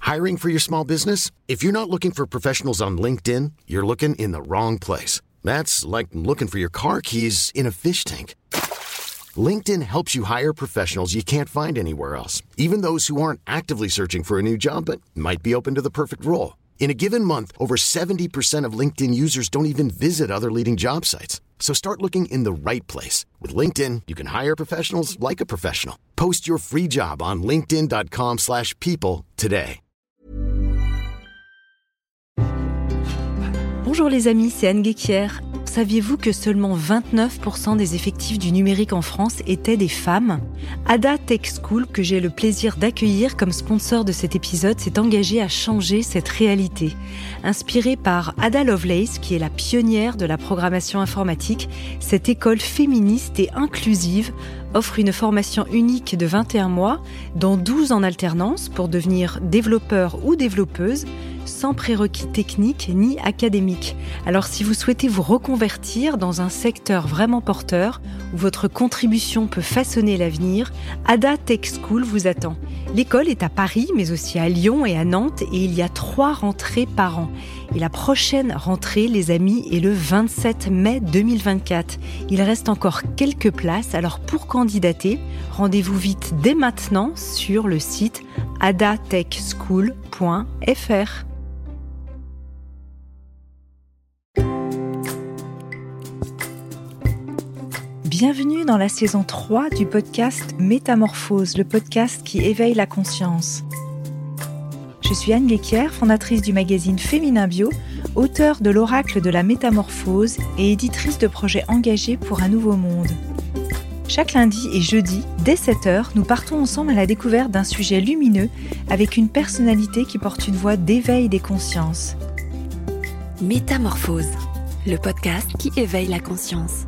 Hiring for your small business? If you're not looking for professionals on LinkedIn, you're looking in the wrong place. That's like looking for your car keys in a fish tank. LinkedIn helps you hire professionals you can't find anywhere else, even those who aren't actively searching for a new job but might be open to the perfect role. In a given month, over 70% of LinkedIn users don't even visit other leading job sites. So start looking in the right place. With LinkedIn, you can hire professionals like a professional. Post your free job on linkedin.com/people today. Bonjour les amis, c'est Anne Guéquière. Saviez-vous que seulement 29% des effectifs du numérique en France étaient des femmes ? Ada Tech School, que j'ai le plaisir d'accueillir comme sponsor de cet épisode, s'est engagée à changer cette réalité. Inspirée par Ada Lovelace, qui est la pionnière de la programmation informatique, cette école féministe et inclusive offre une formation unique de 21 mois, dont 12 en alternance pour devenir développeur ou développeuse, sans prérequis techniques ni académiques. Alors si vous souhaitez vous reconvertir dans un secteur vraiment porteur, où votre contribution peut façonner l'avenir, Ada Tech School vous attend. L'école est à Paris, mais aussi à Lyon et à Nantes, et il y a 3 rentrées par an. Et la prochaine rentrée, les amis, est le 27 mai 2024. Il reste encore quelques places, alors pour candidater, rendez-vous vite dès maintenant sur le site adatechschool.fr. Bienvenue dans la saison 3 du podcast Métamorphose, le podcast qui éveille la conscience. Je suis Anne Guéquière, fondatrice du magazine Féminin Bio, auteure de l'Oracle de la Métamorphose et éditrice de projets engagés pour un nouveau monde. Chaque lundi et jeudi, dès 7h, nous partons ensemble à la découverte d'un sujet lumineux avec une personnalité qui porte une voix d'éveil des consciences. Métamorphose, le podcast qui éveille la conscience.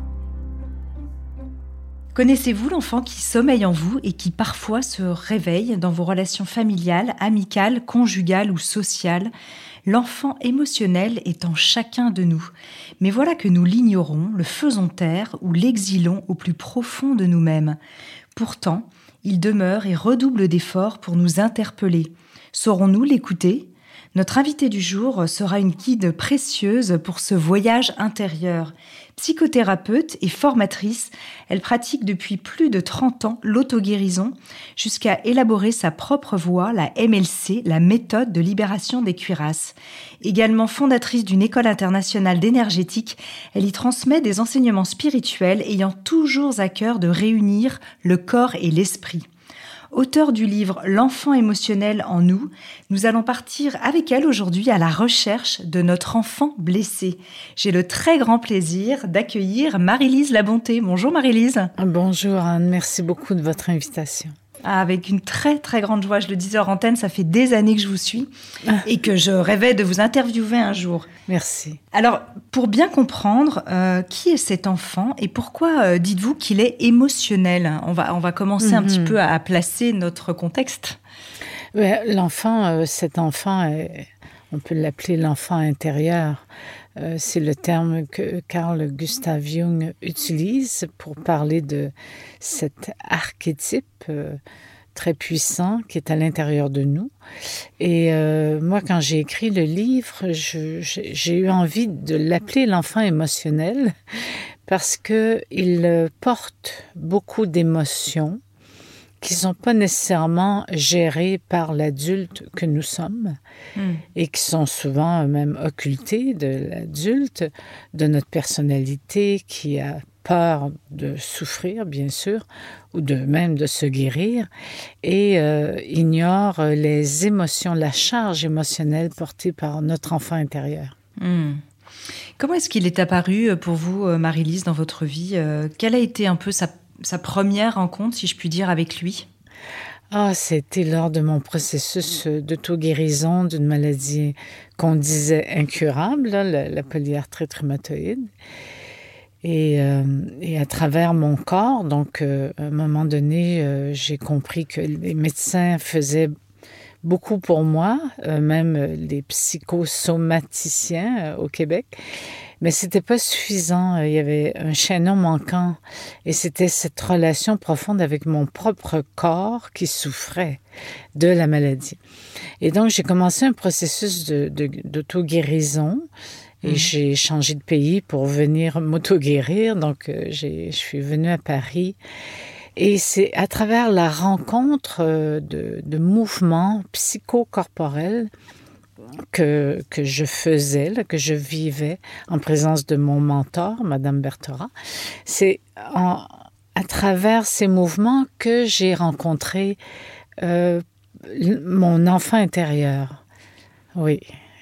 Connaissez-vous l'enfant qui sommeille en vous et qui parfois se réveille dans vos relations familiales, amicales, conjugales ou sociales ? L'enfant émotionnel est en chacun de nous. Mais voilà que nous l'ignorons, le faisons taire ou l'exilons au plus profond de nous-mêmes. Pourtant, il demeure et redouble d'efforts pour nous interpeller. Saurons-nous l'écouter ? Notre invitée du jour sera une guide précieuse pour ce voyage intérieur. Psychothérapeute et formatrice, elle pratique depuis plus de 30 ans l'auto-guérison jusqu'à élaborer sa propre voie, la MLC, la méthode de libération des cuirasses. Également fondatrice d'une école internationale d'énergétique, elle y transmet des enseignements spirituels ayant toujours à cœur de réunir le corps et l'esprit. Auteure du livre « L'enfant émotionnel en nous », nous allons partir avec elle aujourd'hui à la recherche de notre enfant blessé. J'ai le très grand plaisir d'accueillir Marie-Lise Labonté. Bonjour Marie-Lise. Bonjour Anne, merci beaucoup de votre invitation. Avec une très très grande joie, je le disais hors antenne, ça fait des années que je vous suis et que je rêvais de vous interviewer un jour. Merci. Alors, pour bien comprendre, qui est cet enfant et pourquoi dites-vous qu'il est émotionnel ? On va commencer un petit peu à placer notre contexte. L'enfant, cet enfant, on peut l'appeler l'enfant intérieur. C'est le terme que Carl Gustav Jung utilise pour parler de cet archétype très puissant qui est à l'intérieur de nous. Et moi, quand j'ai écrit le livre, j'ai eu envie de l'appeler l'enfant émotionnel parce qu'il porte beaucoup d'émotions qui ne sont pas nécessairement gérées par l'adulte que nous sommes et qui sont souvent même occultées de l'adulte, de notre personnalité qui a peur de souffrir, bien sûr, ou même de se guérir, et ignore les émotions, la charge émotionnelle portée par notre enfant intérieur. Comment est-ce qu'il est apparu pour vous, Marie-Lise, dans votre vie ? Quelle a été un peu sa première rencontre, si je puis dire, avec lui ? C'était lors de mon processus d'auto-guérison d'une maladie qu'on disait incurable, la polyarthrite rhumatoïde. Et à travers mon corps, donc à un moment donné, j'ai compris que les médecins faisaient beaucoup pour moi, même les psychosomaticiens au Québec. Mais c'était pas suffisant. Il y avait un chaînon manquant. Et c'était cette relation profonde avec mon propre corps qui souffrait de la maladie. Et donc, j'ai commencé un processus d'auto-guérison. Et j'ai changé de pays pour venir m'auto-guérir. Donc, je suis venue à Paris. Et c'est à travers la rencontre de mouvements psychocorporels que je faisais, là, que je vivais en présence de mon mentor, Madame Berthera. C'est à travers ces mouvements que j'ai rencontré mon enfant intérieur. Oui,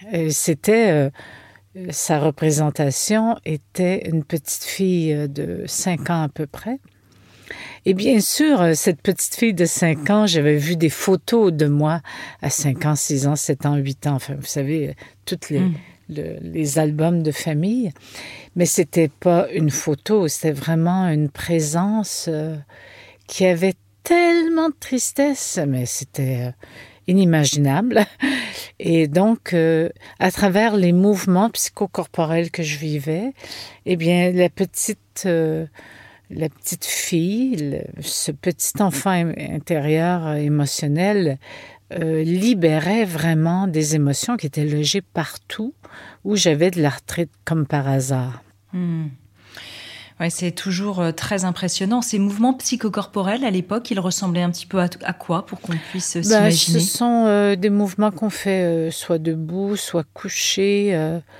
sa représentation était une petite fille de 5 ans à peu près. Et bien sûr, cette petite fille de 5 ans, j'avais vu des photos de moi à 5 ans, 6 ans, 7 ans, 8 ans. Enfin, vous savez, tous les albums de famille. Mais c'était pas une photo, c'était vraiment une présence qui avait tellement de tristesse, mais c'était inimaginable. Et donc, à travers les mouvements psychocorporels que je vivais, eh bien, la petite fille, ce petit enfant intérieur émotionnel libérait vraiment des émotions qui étaient logées partout où j'avais de l'arthrite comme par hasard. Ouais, c'est toujours très impressionnant. Ces mouvements psychocorporels, à l'époque, ils ressemblaient un petit peu à quoi pour qu'on puisse s'imaginer? Ce sont des mouvements qu'on fait soit debout, soit couché,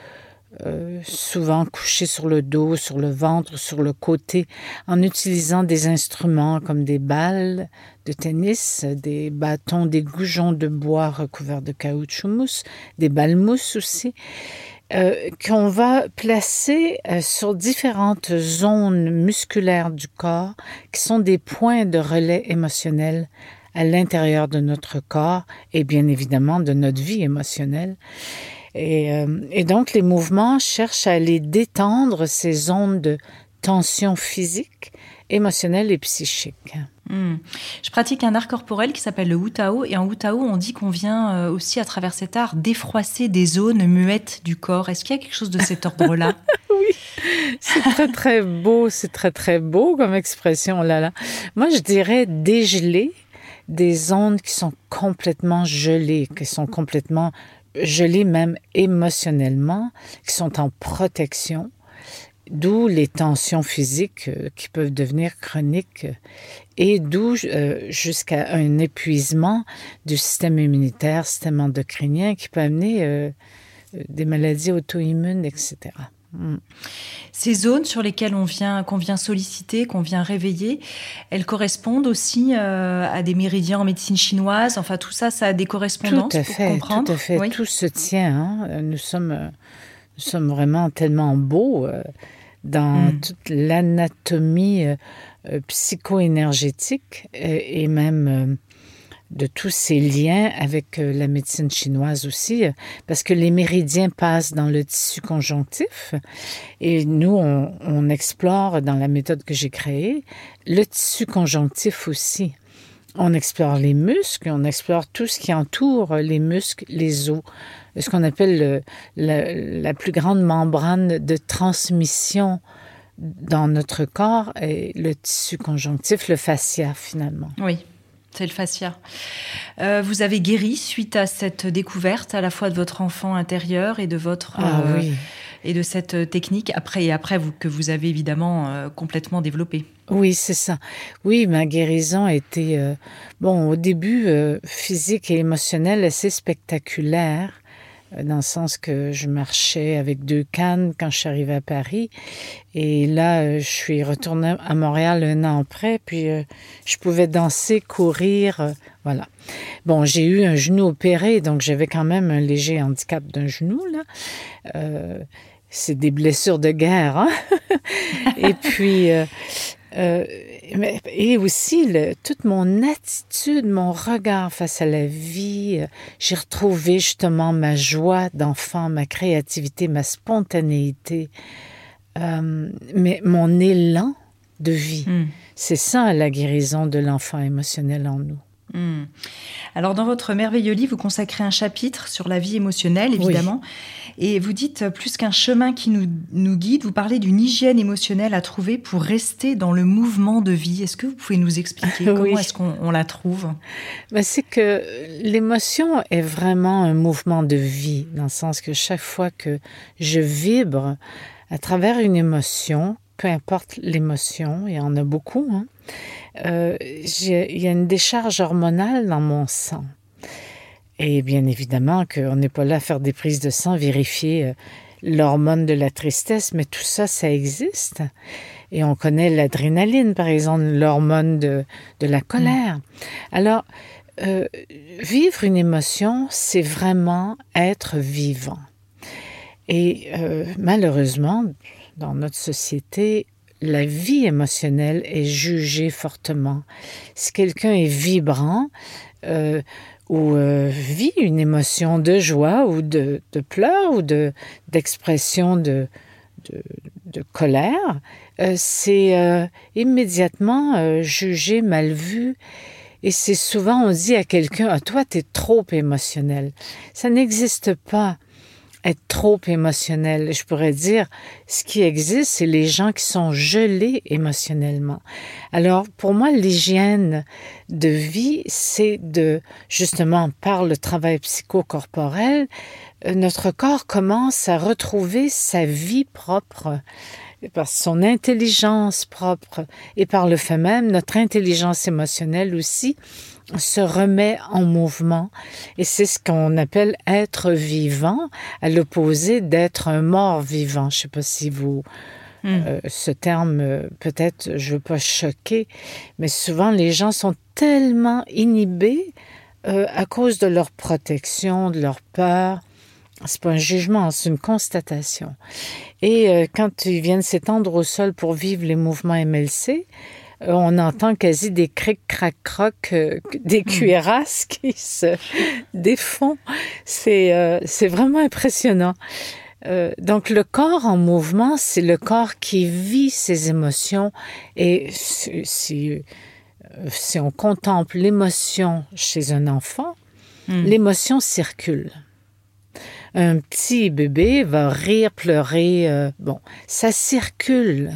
souvent couché sur le dos, sur le ventre, sur le côté, en utilisant des instruments comme des balles de tennis, des bâtons, des goujons de bois recouverts de caoutchouc mousse, des balles mousse aussi, qu'on va placer sur différentes zones musculaires du corps, qui sont des points de relais émotionnels à l'intérieur de notre corps et bien évidemment de notre vie émotionnelle. Et donc, les mouvements cherchent à aller détendre ces zones de tension physique, émotionnelle et psychique. Je pratique un art corporel qui s'appelle le Wu Tao. Et en Wu Tao, on dit qu'on vient aussi, à travers cet art, défroisser des zones muettes du corps. Est-ce qu'il y a quelque chose de cet ordre-là? Oui, c'est très, très beau. C'est très, très beau comme expression. Là. Moi, je dirais dégeler des zones qui sont complètement gelées, qui sont complètement gelées même émotionnellement, qui sont en protection, d'où les tensions physiques qui peuvent devenir chroniques et d'où jusqu'à un épuisement du système immunitaire, système endocrinien qui peut amener des maladies auto-immunes, etc. Ces zones sur lesquelles qu'on vient solliciter, qu'on vient réveiller, elles correspondent aussi à des méridiens en médecine chinoise. Enfin, tout ça, ça a des correspondances pour comprendre. Tout à fait. Oui. Tout se tient. Nous sommes vraiment tellement beaux dans toute l'anatomie psycho-énergétique et même de tous ces liens avec la médecine chinoise aussi, parce que les méridiens passent dans le tissu conjonctif et nous, on explore dans la méthode que j'ai créée le tissu conjonctif aussi. On explore les muscles, on explore tout ce qui entoure les muscles, les os, ce qu'on appelle la plus grande membrane de transmission dans notre corps est le tissu conjonctif, le fascia finalement. Oui. C'est le fascia. Vous avez guéri suite à cette découverte à la fois de votre enfant intérieur et de votre oui. Et de cette technique que vous avez évidemment complètement développée. Oui, c'est ça. Oui, ma guérison a été au début physique et émotionnelle assez spectaculaire. Dans le sens que je marchais avec 2 cannes quand je suis arrivée à Paris. Et là, je suis retournée à Montréal 1 an après, puis je pouvais danser, courir, voilà. Bon, j'ai eu un genou opéré, donc j'avais quand même un léger handicap d'un genou, là. C'est des blessures de guerre, hein? Et puis... et aussi toute mon attitude, mon regard face à la vie. J'ai retrouvé justement ma joie d'enfant, ma créativité, ma spontanéité, mais mon élan de vie. C'est ça la guérison de l'enfant émotionnel en nous. Alors, dans votre merveilleux livre, vous consacrez un chapitre sur la vie émotionnelle, évidemment. Oui. Et vous dites, plus qu'un chemin qui nous guide, vous parlez d'une hygiène émotionnelle à trouver pour rester dans le mouvement de vie. Est-ce que vous pouvez nous expliquer comment est-ce qu'on la trouve ? C'est que l'émotion est vraiment un mouvement de vie, dans le sens que chaque fois que je vibre à travers une émotion, peu importe l'émotion, il y en a beaucoup, il y a une décharge hormonale dans mon sang. Et bien évidemment qu'on n'est pas là à faire des prises de sang, vérifier l'hormone de la tristesse, mais tout ça, ça existe. Et on connaît l'adrénaline, par exemple, l'hormone de la colère. Alors, vivre une émotion, c'est vraiment être vivant. Et malheureusement, dans notre société, la vie émotionnelle est jugée fortement. Si quelqu'un est vibrant ou vit une émotion de joie ou de pleurs ou d'expression de colère, c'est immédiatement jugé, mal vu. Et c'est souvent, on dit à quelqu'un, « Ah, toi, t'es trop émotionnel. » Ça n'existe pas. Être trop émotionnel. Je pourrais dire, ce qui existe, c'est les gens qui sont gelés émotionnellement. Alors, pour moi, l'hygiène de vie, c'est justement, par le travail psychocorporel, notre corps commence à retrouver sa vie propre, par son intelligence propre, et par le fait même, notre intelligence émotionnelle aussi, se remet en mouvement. Et c'est ce qu'on appelle être vivant, à l'opposé d'être un mort vivant. Je ne sais pas si vous... ce terme, peut-être, je ne veux pas choquer, mais souvent les gens sont tellement inhibés à cause de leur protection, de leur peur. C'est pas un jugement, c'est une constatation. Et quand ils viennent s'étendre au sol pour vivre les mouvements MLC, on entend quasi des crics, crac, croc, des cuirasses qui se défont. C'est vraiment impressionnant. Donc, le corps en mouvement, c'est le corps qui vit ses émotions. Et si on contemple l'émotion chez un enfant, l'émotion circule. Un petit bébé va rire, pleurer, ça circule.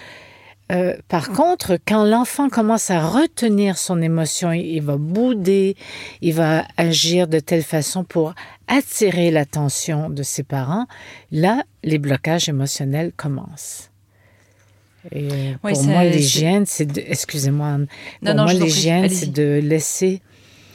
Par contre, quand l'enfant commence à retenir son émotion, il va bouder, il va agir de telle façon pour attirer l'attention de ses parents. Là, les blocages émotionnels commencent. Et pour moi, l'hygiène, c'est de... Excusez-moi, Anne. Pour moi, l'hygiène, c'est de laisser...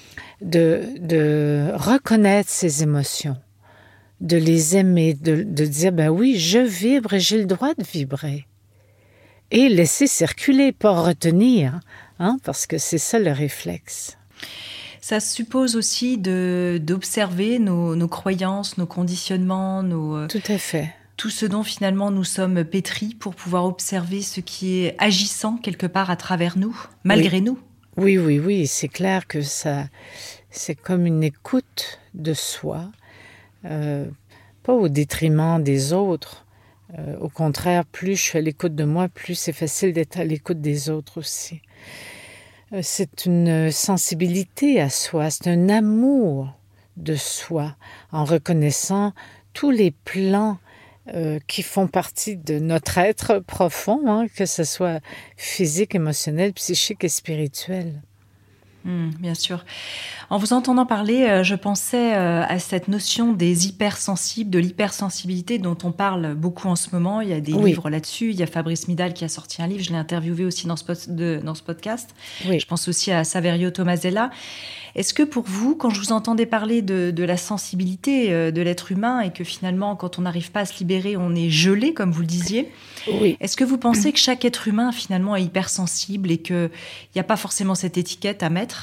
de reconnaître ses émotions, de les aimer, de dire, ben oui, je vibre et j'ai le droit de vibrer. Et laisser circuler, pas retenir, parce que c'est ça le réflexe. Ça suppose aussi d'observer nos croyances, nos conditionnements, Tout à fait. Tout ce dont finalement nous sommes pétris pour pouvoir observer ce qui est agissant quelque part à travers nous, malgré nous. Oui, c'est clair que c'est comme une écoute de soi, pas au détriment des autres. Au contraire, plus je suis à l'écoute de moi, plus c'est facile d'être à l'écoute des autres aussi. C'est une sensibilité à soi, c'est un amour de soi, en reconnaissant tous les plans qui font partie de notre être profond, que ce soit physique, émotionnel, psychique et spirituel. Bien sûr. En vous entendant parler, je pensais à cette notion des hypersensibles, de l'hypersensibilité dont on parle beaucoup en ce moment. Il y a des livres là-dessus. Il y a Fabrice Midal qui a sorti un livre. Je l'ai interviewé aussi dans ce podcast. Je pense aussi à Saverio Tomasella. Est-ce que pour vous, quand je vous entendais parler de la sensibilité de l'être humain et que finalement, quand on n'arrive pas à se libérer, on est gelé, comme vous le disiez, est-ce que vous pensez que chaque être humain finalement est hypersensible et qu'il n'y a pas forcément cette étiquette à mettre ?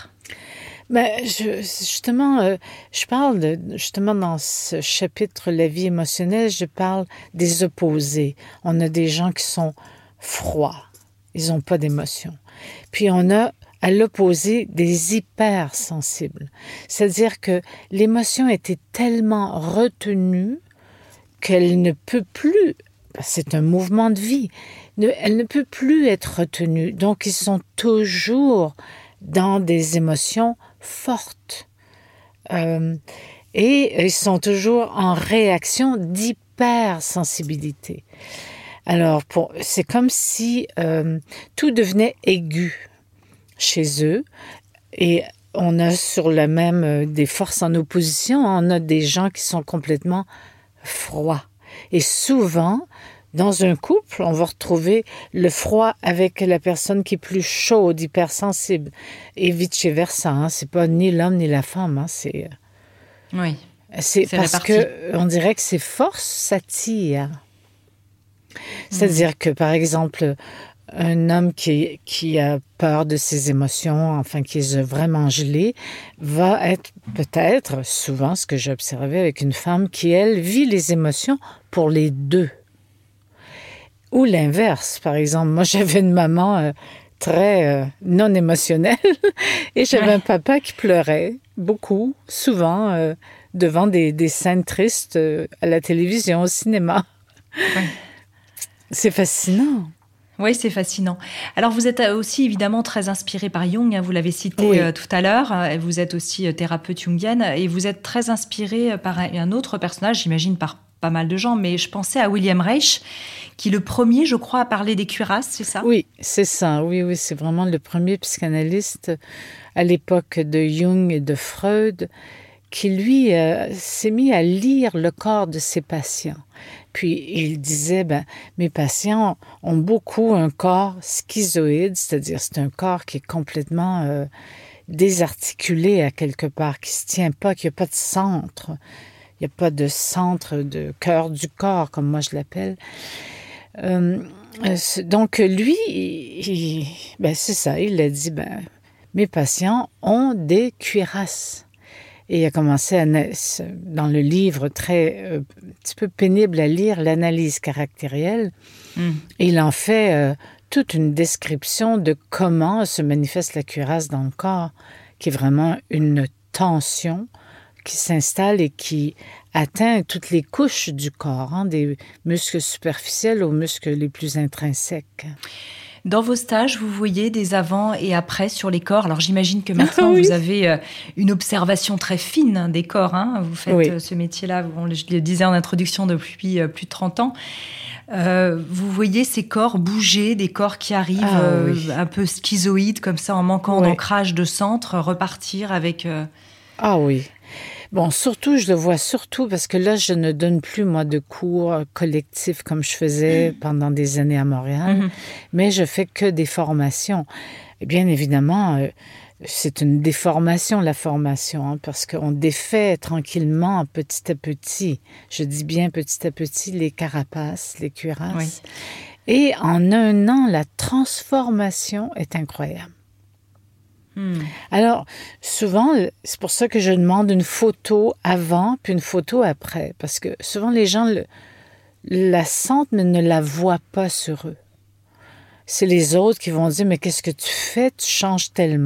Je parle justement dans ce chapitre La vie émotionnelle, je parle des opposés. On a des gens qui sont froids, ils n'ont pas d'émotion. Puis on a à l'opposé des hypersensibles. C'est-à-dire que l'émotion a été tellement retenue qu'elle ne peut plus, c'est un mouvement de vie, elle ne peut plus être retenue. Donc ils sont toujours dans des émotions fortes. Et ils sont toujours en réaction d'hypersensibilité. Alors, c'est comme si tout devenait aigu chez eux. Et on a sur le même des forces en opposition. On a des gens qui sont complètement froids. Et souvent, dans un couple, on va retrouver le froid avec la personne qui est plus chaude, hypersensible. Et vice-versa. Hein. C'est pas ni l'homme ni la femme. Hein. Oui. C'est parce qu'on dirait que ces forces s'attirent. C'est-à-dire que, par exemple, un homme qui a peur de ses émotions, enfin, qui est vraiment gelé, va être peut-être, souvent, ce que j'ai observé avec une femme qui, elle, vit les émotions pour les deux. Ou l'inverse, par exemple. Moi, j'avais une maman très non émotionnelle et j'avais un papa qui pleurait beaucoup, souvent, devant des scènes tristes à la télévision, au cinéma. Oui. C'est fascinant. Oui, c'est fascinant. Alors, vous êtes aussi évidemment très inspiré par Jung, hein, vous l'avez cité tout à l'heure. Vous êtes aussi thérapeute jungienne et vous êtes très inspiré par un autre personnage, j'imagine par pas mal de gens, mais je pensais à William Reich, qui est le premier, je crois, à parler des cuirasses, c'est ça? Oui, c'est ça. Oui, c'est vraiment le premier psychanalyste à l'époque de Jung et de Freud qui, lui, s'est mis à lire le corps de ses patients. Puis, il disait, mes patients ont beaucoup un corps schizoïde, c'est-à-dire c'est un corps qui est complètement désarticulé à quelque part, qui ne se tient pas, qui n'a pas de centre. Il n'y a pas de centre de cœur du corps, comme moi je l'appelle. Donc, lui, c'est ça, il a dit, mes patients ont des cuirasses. Et il a commencé dans le livre un petit peu pénible à lire, l'analyse caractérielle. Et il en fait toute une description de comment se manifeste la cuirasse dans le corps, qui est vraiment une tension qui s'installe et qui atteint toutes les couches du corps, hein, des muscles superficiels aux muscles les plus intrinsèques. Dans vos stages, vous voyez des avant et après sur les corps. Alors, j'imagine que maintenant, vous avez une observation très fine des corps. Hein. Vous faites ce métier-là, je le disais en introduction, depuis plus de 30 ans. Vous voyez ces corps bouger, des corps qui arrivent un peu schizoïdes, comme ça, en manquant d'ancrage de centre, repartir avec... Ah oui. Bon, surtout, je le vois surtout parce que là, je ne donne plus, moi, de cours collectifs comme je faisais pendant des années à Montréal, mais je fais que des formations. Et bien évidemment, c'est une déformation, la formation, hein, parce qu'on défait tranquillement, petit à petit, je dis bien petit à petit, les carapaces, les cuirasses. Oui. Et en un an, la transformation est incroyable. Alors, souvent, c'est pour ça que je demande une photo avant puis une photo après, parce que souvent les gens la sentent mais ne la voient pas sur eux. C'est les autres qui vont dire « Mais qu'est-ce que tu fais? Tu changes tellement. »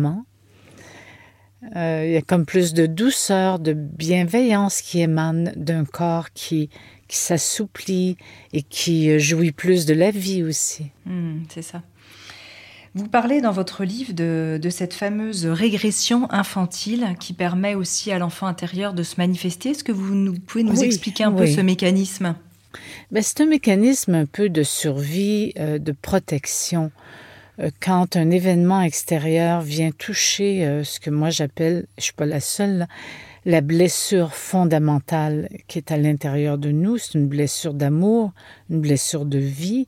Il y a comme plus de douceur, de bienveillance qui émane d'un corps qui s'assouplit et qui jouit plus de la vie aussi. C'est ça. Vous parlez dans votre livre de cette fameuse régression infantile qui permet aussi à l'enfant intérieur de se manifester. Est-ce que vous pouvez nous expliquer un peu ce mécanisme? C'est un mécanisme un peu de survie, de protection. Quand un événement extérieur vient toucher ce que moi j'appelle, je ne suis pas la seule, la blessure fondamentale qui est à l'intérieur de nous, c'est une blessure d'amour, une blessure de vie.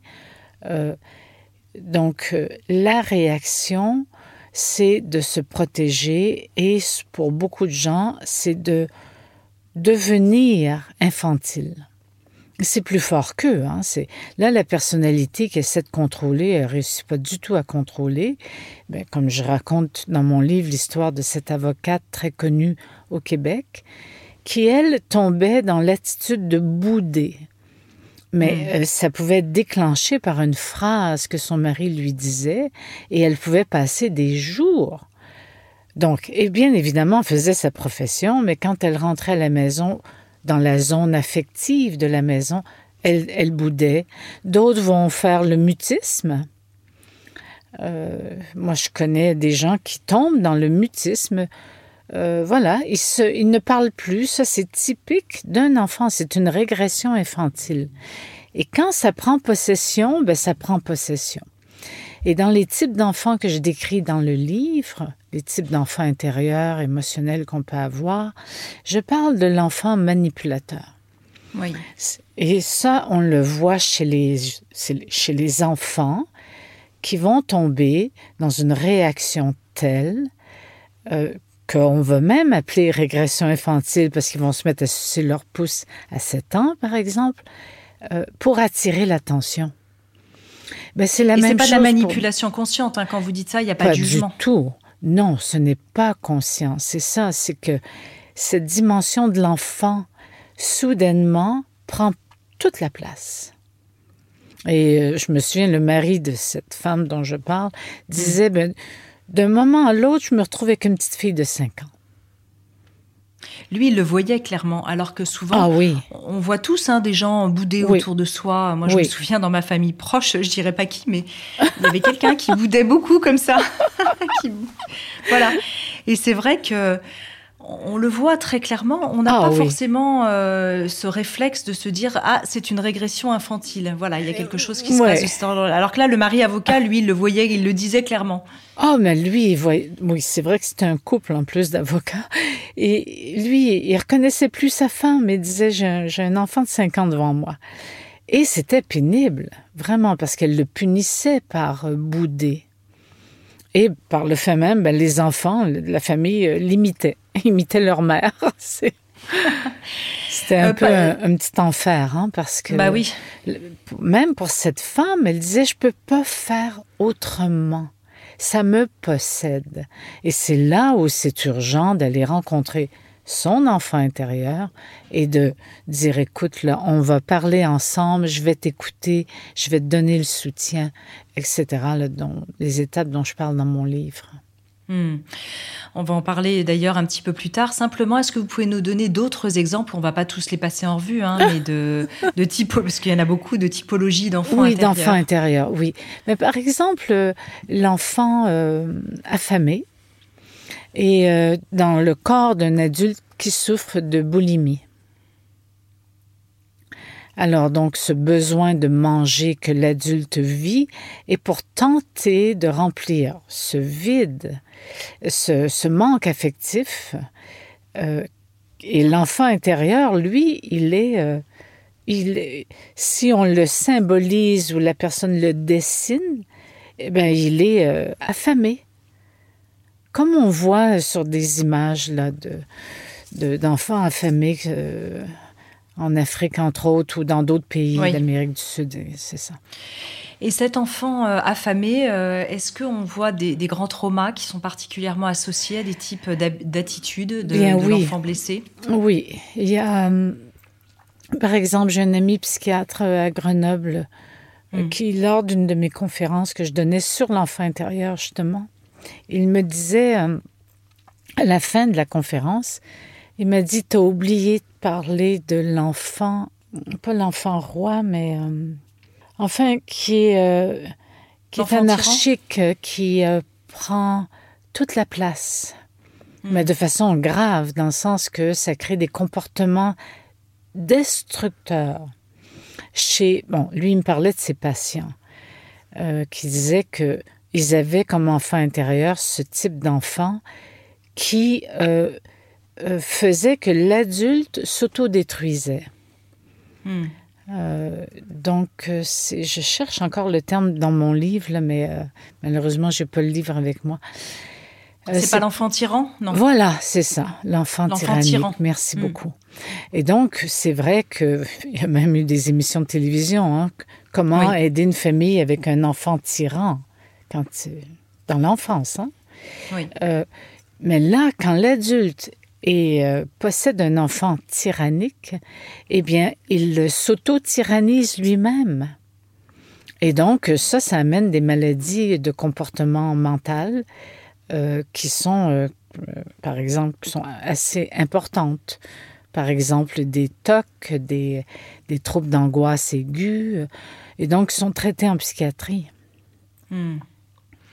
Donc, la réaction, c'est de se protéger et pour beaucoup de gens, c'est de devenir infantile. C'est plus fort qu'eux. Hein. Là, la personnalité qui essaie de contrôler, elle ne réussit pas du tout à contrôler. Comme je raconte dans mon livre l'histoire de cette avocate très connue au Québec, qui, elle, tombait dans l'attitude de bouder. Mais ça pouvait être déclenché par une phrase que son mari lui disait et elle pouvait passer des jours. Donc, et bien évidemment, elle faisait sa profession, mais quand elle rentrait à la maison, dans la zone affective de la maison, elle boudait. D'autres vont faire le mutisme. Moi, je connais des gens qui tombent dans le mutisme. Voilà, ils ne parlent plus. Ça, c'est typique d'un enfant. C'est une régression infantile. Et quand ça prend possession, ça prend possession. Et dans les types d'enfants que je décris dans le livre, les types d'enfants intérieurs, émotionnels qu'on peut avoir, je parle de l'enfant manipulateur. Oui. Et ça, on le voit chez les enfants qui vont tomber dans une réaction telle qu'on va même appeler régression infantile parce qu'ils vont se mettre à sucer leur pouce à 7 ans, par exemple, pour attirer l'attention. C'est la même chose. Et c'est pas de la manipulation consciente, hein, quand vous dites ça, il n'y a pas de jugement. Pas du tout. Non, ce n'est pas conscient. C'est ça, c'est que cette dimension de l'enfant, soudainement, prend toute la place. Et je me souviens, le mari de cette femme dont je parle disait, d'un moment à l'autre, je me retrouve avec une petite fille de 5 ans. Lui, il le voyait clairement, alors que souvent, on voit tous des gens boudés autour de soi. Moi, je me souviens, dans ma famille proche, je dirais pas qui, mais il y avait quelqu'un qui boudait beaucoup comme ça. Voilà. Et c'est vrai que on le voit très clairement. On n'a pas forcément ce réflexe de se dire « Ah, c'est une régression infantile. » Voilà, il y a quelque chose qui se passe de cet ordre-là. Alors que là, le mari avocat, lui, il le voyait, il le disait clairement. Oh, mais lui, oui, c'est vrai que c'était un couple en plus d'avocats. Et lui, il reconnaissait plus sa femme et disait « J'ai un enfant de 5 ans devant moi. » Et c'était pénible, vraiment, parce qu'elle le punissait par bouder. Et par le fait même, les enfants, la famille imitaient leur mère. C'était un peu un petit enfer, parce que oui. Même pour cette femme, elle disait « Je peux pas faire autrement. Ça me possède. » Et c'est là où c'est urgent d'aller rencontrer son enfant intérieur et de dire « Écoute, là, on va parler ensemble, je vais t'écouter, je vais te donner le soutien, etc. » les étapes dont je parle dans mon livre. On va en parler d'ailleurs un petit peu plus tard. Simplement, est-ce que vous pouvez nous donner d'autres exemples? On ne va pas tous les passer en revue, mais de parce qu'il y en a beaucoup de typologies d'enfants intérieurs. Oui, d'enfants intérieurs, oui. Mais par exemple, l'enfant affamé et dans le corps d'un adulte qui souffre de boulimie. Alors donc, ce besoin de manger que l'adulte vit est pour tenter de remplir ce vide, ce manque affectif. Et l'enfant intérieur, lui, il est, si on le symbolise ou la personne le dessine, il est affamé. Comme on voit sur des images là, d'enfants affamés en Afrique, entre autres, ou dans d'autres pays d'Amérique du Sud, c'est ça. Et cet enfant affamé, est-ce qu'on voit des grands traumas qui sont particulièrement associés à des types d'attitudes de l'enfant blessé? Oui, il y a, par exemple, j'ai un ami psychiatre à Grenoble qui, lors d'une de mes conférences que je donnais sur l'enfant intérieur, justement, il me disait, à la fin de la conférence, il m'a dit, t'as oublié de parler de l'enfant, pas l'enfant roi, mais enfin qui est anarchique, qui prend toute la place, mais de façon grave, dans le sens que ça crée des comportements destructeurs. Lui, il me parlait de ses patients, qui disaient qu'ils avaient comme enfant intérieur ce type d'enfant qui faisait que l'adulte s'autodétruisait. Donc, je cherche encore le terme dans mon livre, là, mais malheureusement, je n'ai pas le livre avec moi. C'est pas l'enfant tyran, non? Voilà, c'est ça, l'enfant tyrannique. Merci beaucoup. Et donc, c'est vrai qu'il y a même eu des émissions de télévision, comment aider une famille avec un enfant tyran, dans l'enfance. Oui. Mais là, quand l'adulte possède un enfant tyrannique, eh bien, il s'auto-tyrannise lui-même. Et donc, ça amène des maladies de comportement mental qui sont, par exemple, qui sont assez importantes. Par exemple, des TOC, des troubles d'angoisse aiguë, et donc, qui sont traités en psychiatrie.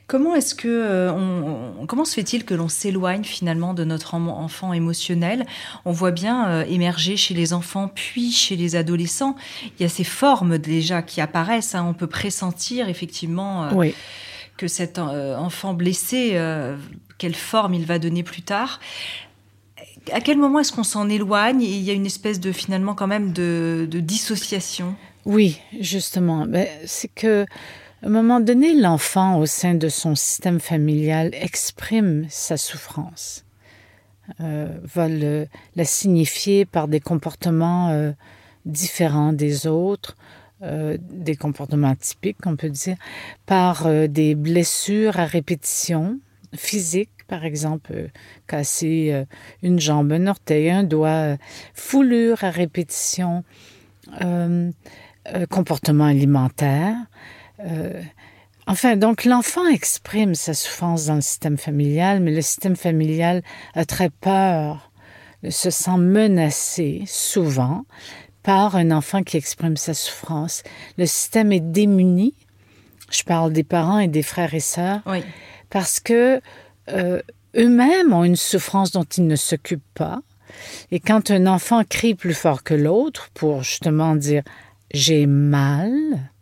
Comment comment se fait-il que l'on s'éloigne finalement de notre enfant émotionnel? On voit bien émerger chez les enfants, puis chez les adolescents. Il y a ces formes déjà qui apparaissent. On peut pressentir effectivement Oui. que cet enfant blessé, quelle forme il va donner plus tard. À quel moment est-ce qu'on s'en éloigne et il y a une espèce de finalement quand même de dissociation? Oui, justement. C'est que à un moment donné, l'enfant, au sein de son système familial, exprime sa souffrance, va la signifier par des comportements différents des autres, des comportements typiques, on peut dire, par des blessures à répétition physiques, par exemple, casser une jambe, un orteil, un doigt, foulure à répétition, comportement alimentaire. Enfin, donc l'enfant exprime sa souffrance dans le système familial, mais le système familial a très peur, se sent menacé souvent par un enfant qui exprime sa souffrance. Le système est démuni, je parle des parents et des frères et sœurs, Oui. parce que eux-mêmes ont une souffrance dont ils ne s'occupent pas. Et quand un enfant crie plus fort que l'autre pour justement dire « j'ai mal »,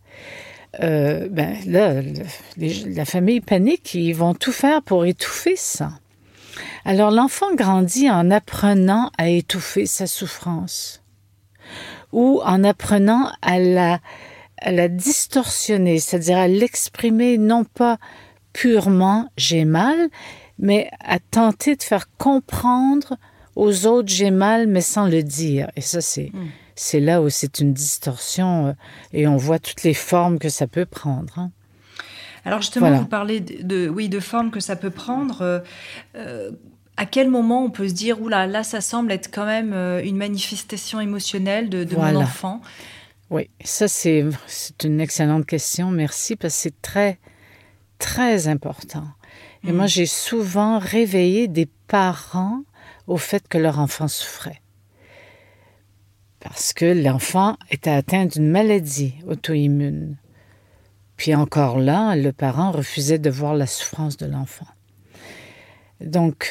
là, la famille panique, ils vont tout faire pour étouffer ça. Alors l'enfant grandit en apprenant à étouffer sa souffrance ou en apprenant à la distorsionner, c'est-à-dire à l'exprimer non pas purement « j'ai mal », mais à tenter de faire comprendre aux autres « j'ai mal », mais sans le dire. Et ça, c'est là où c'est une distorsion et on voit toutes les formes que ça peut prendre. Alors justement, voilà. Vous parlez de formes que ça peut prendre. À quel moment on peut se dire « Oula, là, ça semble être quand même une manifestation émotionnelle de voilà. mon enfant ». Oui, ça c'est une excellente question, merci, parce que c'est très, très important. Et moi, j'ai souvent réveillé des parents au fait que leur enfant souffrait. Parce que l'enfant était atteint d'une maladie auto-immune. Puis encore là, le parent refusait de voir la souffrance de l'enfant. Donc,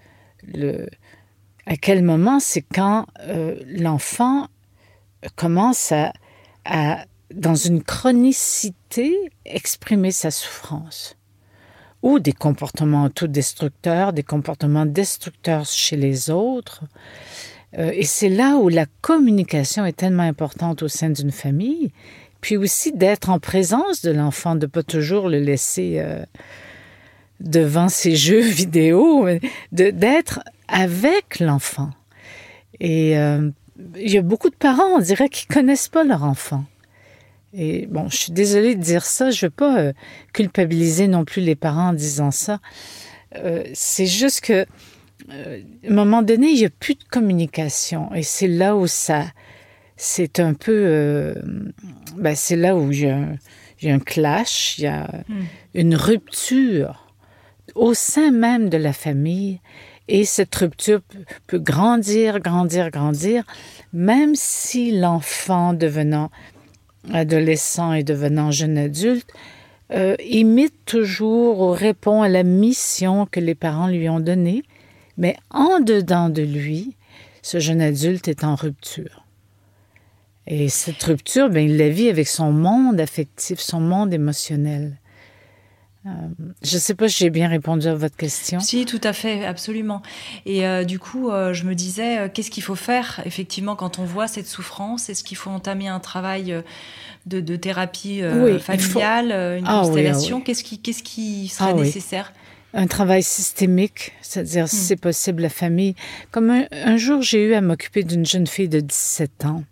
à quel moment? C'est quand l'enfant commence à, dans une chronicité, exprimer sa souffrance. Ou des comportements autodestructeurs, des comportements destructeurs chez les autres. Et c'est là où la communication est tellement importante au sein d'une famille, puis aussi d'être en présence de l'enfant, de ne pas toujours le laisser devant ses jeux vidéo, d'être avec l'enfant. Et il y a beaucoup de parents, on dirait, qui ne connaissent pas leur enfant. Et bon, je suis désolée de dire ça, je ne veux pas culpabiliser non plus les parents en disant ça. C'est juste que à un moment donné, il n'y a plus de communication. Et c'est là où c'est un peu... c'est là où il y a un clash, il y a une rupture au sein même de la famille. Et cette rupture peut grandir, même si l'enfant devenant adolescent et devenant jeune adulte imite toujours ou répond à la mission que les parents lui ont donnée. Mais en dedans de lui, ce jeune adulte est en rupture. Et cette rupture, il la vit avec son monde affectif, son monde émotionnel. Je ne sais pas si j'ai bien répondu à votre question. Si, tout à fait, absolument. Et du coup, je me disais, qu'est-ce qu'il faut faire, effectivement, quand on voit cette souffrance? Est-ce qu'il faut entamer un travail de thérapie familiale, une constellation? Oui. Qu'est-ce qui serait nécessaire? Un travail systémique, c'est-à-dire, si c'est possible, la famille. Comme un jour, j'ai eu à m'occuper d'une jeune fille de 17 ans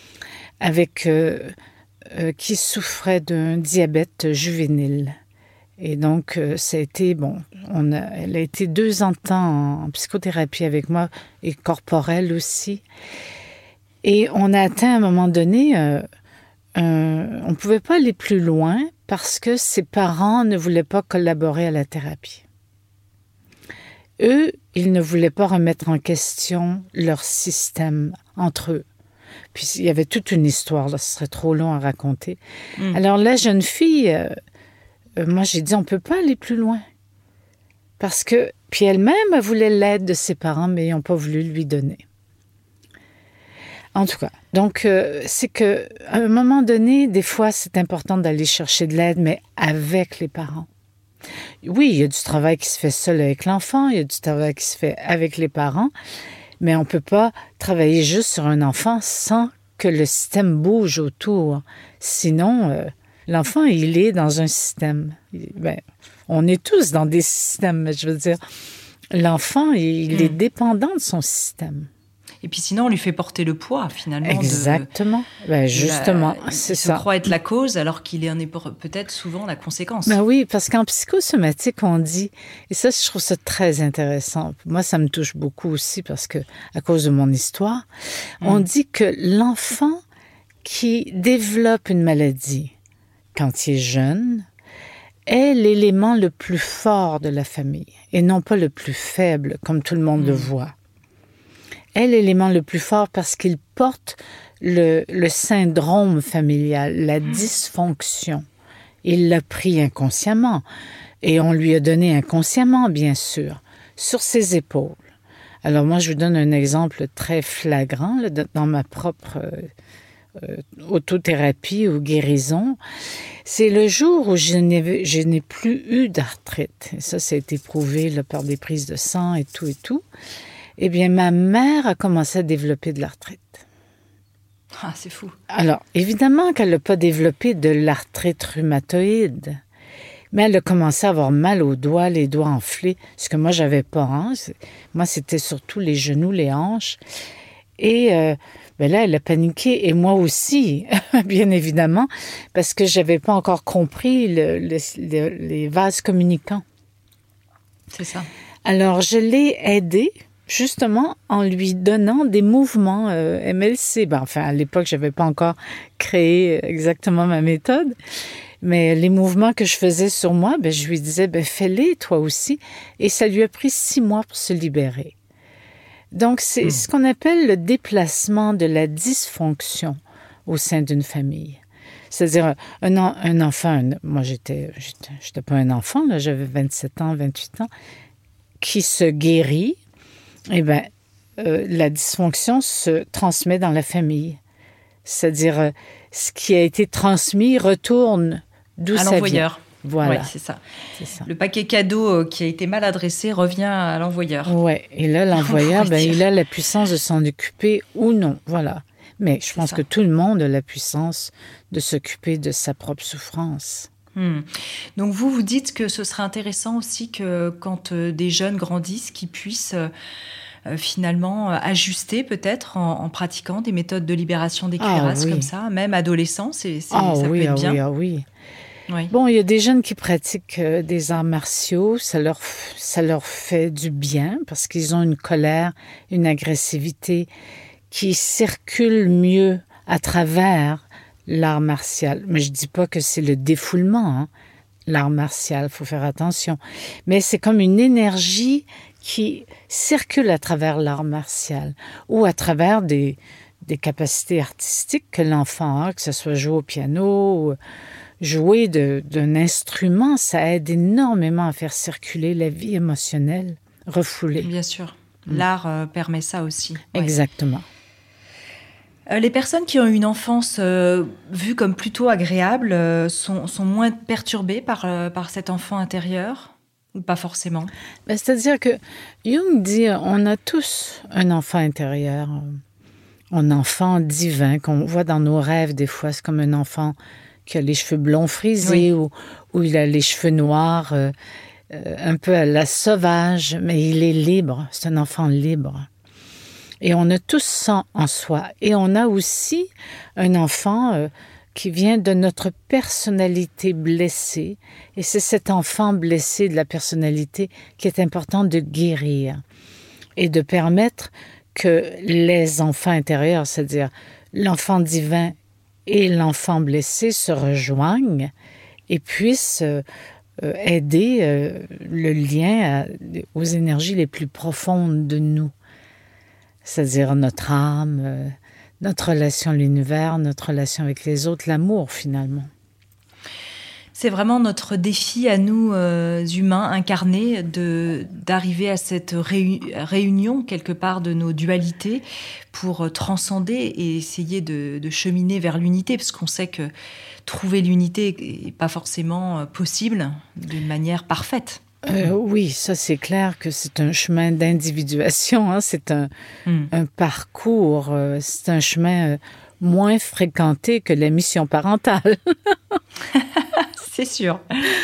qui souffrait d'un diabète juvénile. Et donc, ça a été, elle a été 2 ans de temps en psychothérapie avec moi, et corporelle aussi. Et on a atteint à un moment donné, on ne pouvait pas aller plus loin parce que ses parents ne voulaient pas collaborer à la thérapie. Eux, ils ne voulaient pas remettre en question leur système entre eux. Puis il y avait toute une histoire, là, ce serait trop long à raconter. Alors la jeune fille moi, j'ai dit, on ne peut pas aller plus loin. Parce que, puis elle-même, elle voulait l'aide de ses parents, mais ils n'ont pas voulu lui donner. En tout cas, donc, c'est qu'à un moment donné, des fois, c'est important d'aller chercher de l'aide, mais avec les parents. Oui, il y a du travail qui se fait seul avec l'enfant, il y a du travail qui se fait avec les parents, mais on ne peut pas travailler juste sur un enfant sans que le système bouge autour. Sinon, l'enfant, il est dans un système. Ben, on est tous dans des systèmes, mais je veux dire, l'enfant, il est dépendant de son système. Et puis sinon, on lui fait porter le poids, finalement. Exactement. Ben, justement, c'est ça. Il se croit être la cause, alors qu'il en est peut-être souvent la conséquence. Ben oui, parce qu'en psychosomatique, on dit, et ça, je trouve ça très intéressant. Moi, ça me touche beaucoup aussi, parce que, à cause de mon histoire, on dit que l'enfant qui développe une maladie quand il est jeune est l'élément le plus fort de la famille, et non pas le plus faible, comme tout le monde le voit. Est l'élément le plus fort parce qu'il porte le syndrome familial, la dysfonction. Il l'a pris inconsciemment et on lui a donné inconsciemment, bien sûr, sur ses épaules. Alors moi, je vous donne un exemple très flagrant là, dans ma propre autothérapie ou guérison. C'est le jour où je n'ai plus eu d'arthrite. Et ça a été prouvé là, par des prises de sang et tout. Eh bien, ma mère a commencé à développer de l'arthrite. Ah, c'est fou. Alors, évidemment qu'elle n'a pas développé de l'arthrite rhumatoïde, mais elle a commencé à avoir mal aux doigts, les doigts enflés, ce que moi, j'avais pas. Hein. Moi, c'était surtout les genoux, les hanches. Et ben là, elle a paniqué, et moi aussi, bien évidemment, parce que je n'avais pas encore compris les vases communicants. C'est ça. Alors, je l'ai aidée, justement en lui donnant des mouvements MLC. Ben, enfin, à l'époque, je n'avais pas encore créé exactement ma méthode, mais les mouvements que je faisais sur moi, ben, je lui disais, ben, fais-les toi aussi. Et ça lui a pris 6 mois pour se libérer. Donc, c'est ce qu'on appelle le déplacement de la dysfonction au sein d'une famille. C'est-à-dire, un enfant, moi, j'étais pas un enfant, là, j'avais 27 ans, 28 ans, qui se guérit. Eh bien, la dysfonction se transmet dans la famille. C'est-à-dire, ce qui a été transmis retourne d'où ça vient. À l'envoyeur. Voilà. Oui, c'est ça. Le paquet cadeau qui a été mal adressé revient à l'envoyeur. Oui, et là, l'envoyeur, il a la puissance de s'en occuper ou non. Voilà. Mais je pense que tout le monde a la puissance de s'occuper de sa propre souffrance. Donc vous dites que ce serait intéressant aussi que quand des jeunes grandissent, qu'ils puissent finalement ajuster peut-être en pratiquant des méthodes de libération des cuirasses comme ça, même adolescents, ça peut être bien. Oui. Bon, il y a des jeunes qui pratiquent des arts martiaux, ça leur fait du bien parce qu'ils ont une colère, une agressivité qui circule mieux à travers l'art martial. Mais je dis pas que c'est le défoulement, hein, l'art martial, faut faire attention. Mais c'est comme une énergie qui circule à travers l'art martial ou à travers des capacités artistiques que l'enfant a, que ce soit jouer au piano, ou jouer d'un instrument, ça aide énormément à faire circuler la vie émotionnelle refoulée. Bien sûr, l'art permet ça aussi. Exactement. Les personnes qui ont une enfance vue comme plutôt agréable sont moins perturbées par cet enfant intérieur ou pas forcément? C'est-à-dire que Jung dit on a tous un enfant intérieur, un enfant divin qu'on voit dans nos rêves des fois. C'est comme un enfant qui a les cheveux blonds frisés ou il a les cheveux noirs un peu à la sauvage, mais il est libre. C'est un enfant libre. Et on a tous ça en soi. Et on a aussi un enfant qui vient de notre personnalité blessée. Et c'est cet enfant blessé de la personnalité qui est important de guérir et de permettre que les enfants intérieurs, c'est-à-dire l'enfant divin et l'enfant blessé, se rejoignent et puissent aider le lien aux énergies les plus profondes de nous. C'est-à-dire notre âme, notre relation à l'univers, notre relation avec les autres, l'amour finalement. C'est vraiment notre défi à nous, humains incarnés, d'arriver à cette réunion, quelque part, de nos dualités pour transcender et essayer de cheminer vers l'unité, parce qu'on sait que trouver l'unité n'est pas forcément possible d'une manière parfaite. Oui, ça c'est clair que c'est un chemin d'individuation, hein. C'est un parcours, c'est un chemin moins fréquenté que la mission parentale. C'est sûr.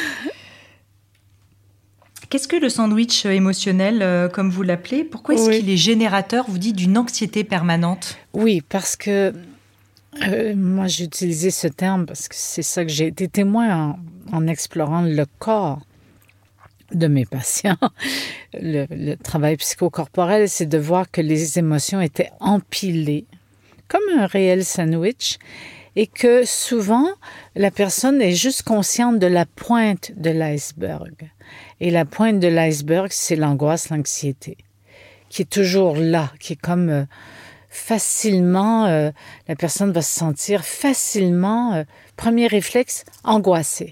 Qu'est-ce que le sandwich émotionnel, comme vous l'appelez? Pourquoi est-ce qu'il est générateur, vous dites, d'une anxiété permanente? Oui, parce que moi j'ai utilisé ce terme parce que c'est ça que j'ai été témoin en explorant le corps de mes patients. Le travail psychocorporel, c'est de voir que les émotions étaient empilées comme un réel sandwich et que souvent, la personne est juste consciente de la pointe de l'iceberg. Et la pointe de l'iceberg, c'est l'angoisse, l'anxiété, qui est toujours là, qui est comme facilement, la personne va se sentir facilement, premier réflexe, angoissée.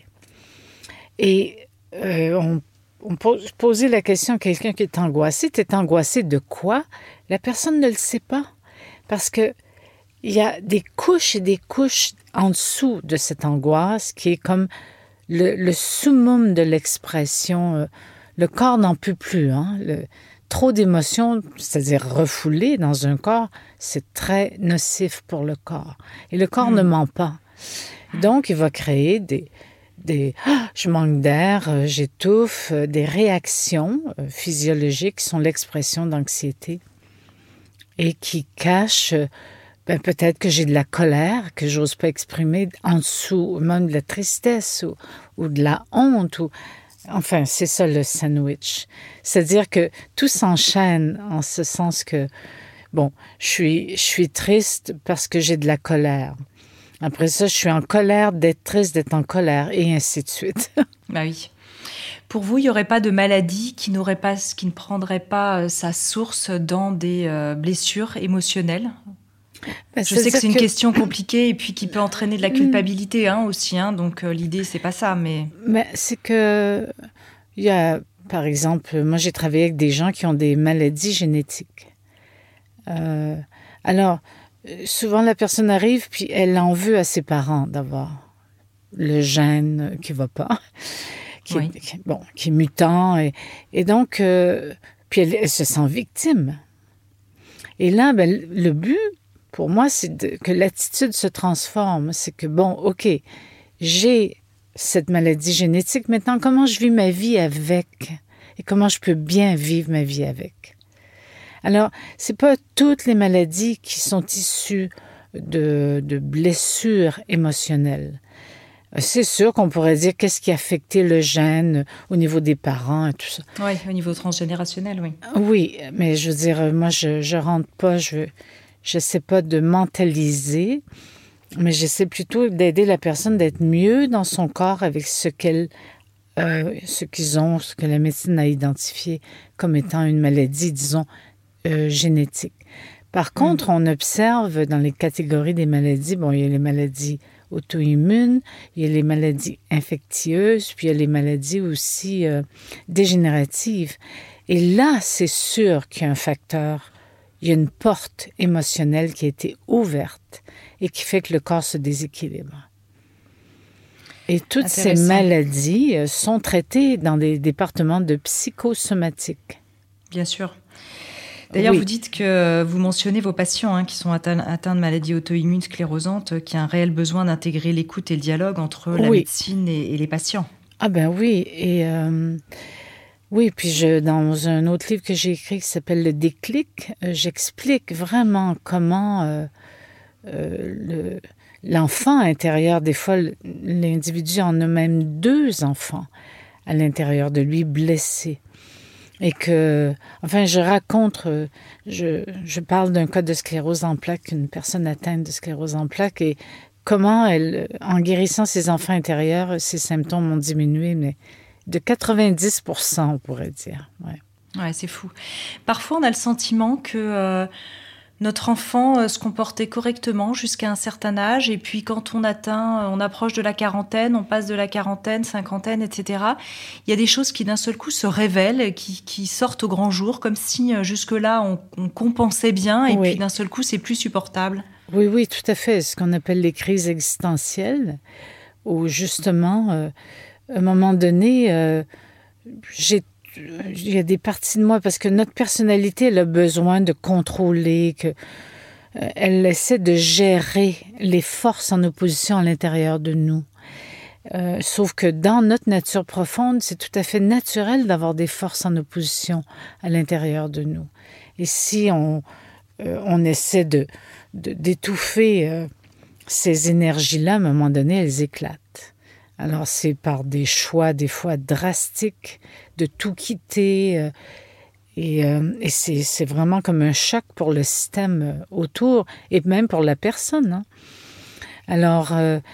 Et on posait la question à quelqu'un qui est angoissé, t'es angoissé de quoi? La personne ne le sait pas, parce que il y a des couches et des couches en dessous de cette angoisse qui est comme le summum de l'expression. Le corps n'en peut plus. Hein? Trop d'émotions, c'est-à-dire refoulées dans un corps, c'est très nocif pour le corps. Et le corps ne ment pas. Donc, il va créer je manque d'air, j'étouffe, des réactions physiologiques qui sont l'expression d'anxiété et qui cachent peut-être que j'ai de la colère que j'ose pas exprimer en dessous, même de la tristesse ou de la honte. Enfin, c'est ça le sandwich. C'est-à-dire que tout s'enchaîne en ce sens que, je suis triste parce que j'ai de la colère. Après ça, je suis en colère d'être triste, d'être en colère, et ainsi de suite. Bah oui. Pour vous, il n'y aurait pas de maladie qui ne prendrait pas sa source dans des blessures émotionnelles? Je sais que c'est une question compliquée et puis qui peut entraîner de la culpabilité aussi. Donc l'idée, c'est pas ça. Mais c'est que il y a, par exemple, moi j'ai travaillé avec des gens qui ont des maladies génétiques. Alors, souvent la personne arrive puis elle en veut à ses parents d'avoir le gène qui va pas, qui est mutant et donc puis elle se sent victime. Et là, le but pour moi, c'est que l'attitude se transforme. C'est que, j'ai cette maladie génétique. Maintenant, comment je vis ma vie avec? Et comment je peux bien vivre ma vie avec? Alors, c'est pas toutes les maladies qui sont issues de blessures émotionnelles. C'est sûr qu'on pourrait dire qu'est-ce qui a affecté le gène au niveau des parents et tout ça. Oui, au niveau transgénérationnel, oui. Oui, mais je veux dire, moi, je rentre pas, j'essaie pas de mentaliser, mais j'essaie plutôt d'aider la personne d'être mieux dans son corps avec ce que la médecine a identifié comme étant une maladie, disons, génétique. Par contre, on observe dans les catégories des maladies, il y a les maladies auto-immunes, il y a les maladies infectieuses, puis il y a les maladies aussi dégénératives. Et là, c'est sûr qu'il y a un facteur. Il y a une porte émotionnelle qui a été ouverte et qui fait que le corps se déséquilibre. Et toutes ces maladies sont traitées dans des départements de psychosomatique. Bien sûr. D'ailleurs, Vous dites que vous mentionnez vos patients qui sont atteints de maladies auto-immunes sclérosantes, qui a un réel besoin d'intégrer l'écoute et le dialogue entre la médecine et les patients. Ah oui. Et puis dans un autre livre que j'ai écrit qui s'appelle « Le déclic », j'explique vraiment comment l'enfant intérieur, des fois, l'individu en a même 2 enfants à l'intérieur de lui blessés. Et que, je raconte, je parle d'un cas de sclérose en plaques, une personne atteinte de sclérose en plaques, et comment en guérissant ses enfants intérieurs, ses symptômes ont diminué, mais de 90%, on pourrait dire. Ouais, c'est fou. Parfois, on a le sentiment que Notre enfant se comportait correctement jusqu'à un certain âge, et puis quand on approche de la quarantaine, on passe de la quarantaine, cinquantaine, etc. Il y a des choses qui d'un seul coup se révèlent, qui sortent au grand jour, comme si jusque-là on compensait bien, et puis d'un seul coup c'est plus supportable. Oui, tout à fait. Ce qu'on appelle les crises existentielles, où justement, à un moment donné, il y a des parties de moi, parce que notre personnalité, elle a besoin de contrôler, elle essaie de gérer les forces en opposition à l'intérieur de nous. Sauf que dans notre nature profonde, c'est tout à fait naturel d'avoir des forces en opposition à l'intérieur de nous. Et si on essaie d'étouffer ces énergies-là, à un moment donné, elles éclatent. Alors, c'est par des choix, des fois drastiques, de tout quitter. Et c'est vraiment comme un choc pour le système autour et même pour la personne. Hein. Alors,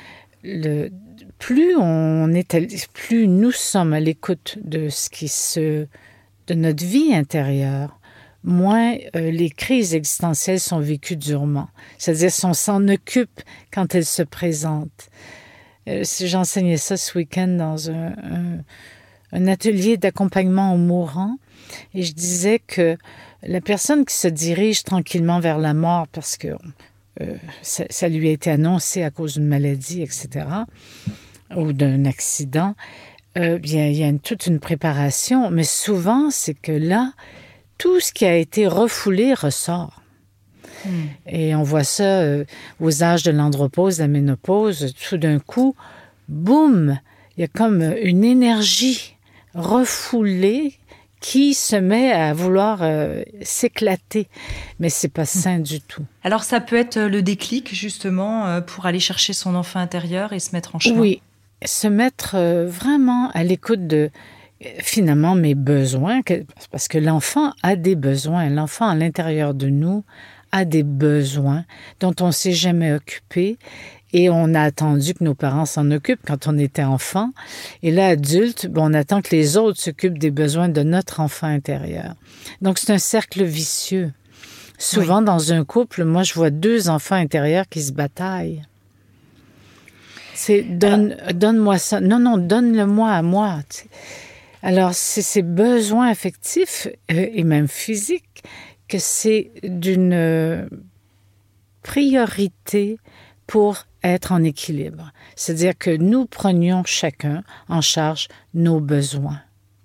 plus nous sommes à l'écoute de de notre vie intérieure, moins les crises existentielles sont vécues durement. C'est-à-dire qu'on s'en occupe quand elles se présentent. J'enseignais ça ce week-end dans un atelier d'accompagnement aux mourants, et je disais que la personne qui se dirige tranquillement vers la mort parce que ça lui a été annoncé à cause d'une maladie, etc., ou d'un accident, bien, il y a toute une préparation, mais souvent, c'est que là, tout ce qui a été refoulé ressort. Et on voit ça aux âges de l'andropause, de la ménopause, tout d'un coup, boum, il y a comme une énergie refoulée qui se met à vouloir s'éclater. Mais c'est pas sain du tout. Alors ça peut être le déclic, justement, pour aller chercher son enfant intérieur et se mettre en chemin. Oui, se mettre vraiment à l'écoute de, finalement, mes besoins, parce que l'enfant a des besoins. L'enfant à l'intérieur de nous a des besoins dont on ne s'est jamais occupé. Et on a attendu que nos parents s'en occupent quand on était enfant. Et là, adulte, on attend que les autres s'occupent des besoins de notre enfant intérieur. Donc, c'est un cercle vicieux. Souvent, dans un couple, moi, je vois 2 enfants intérieurs qui se bataillent. C'est donne-moi ça. Non, donne-le-moi à moi. T'sais. Alors, c'est ces besoins affectifs et même physiques que c'est d'une priorité pour être en équilibre. C'est-à-dire que nous prenions chacun en charge nos besoins.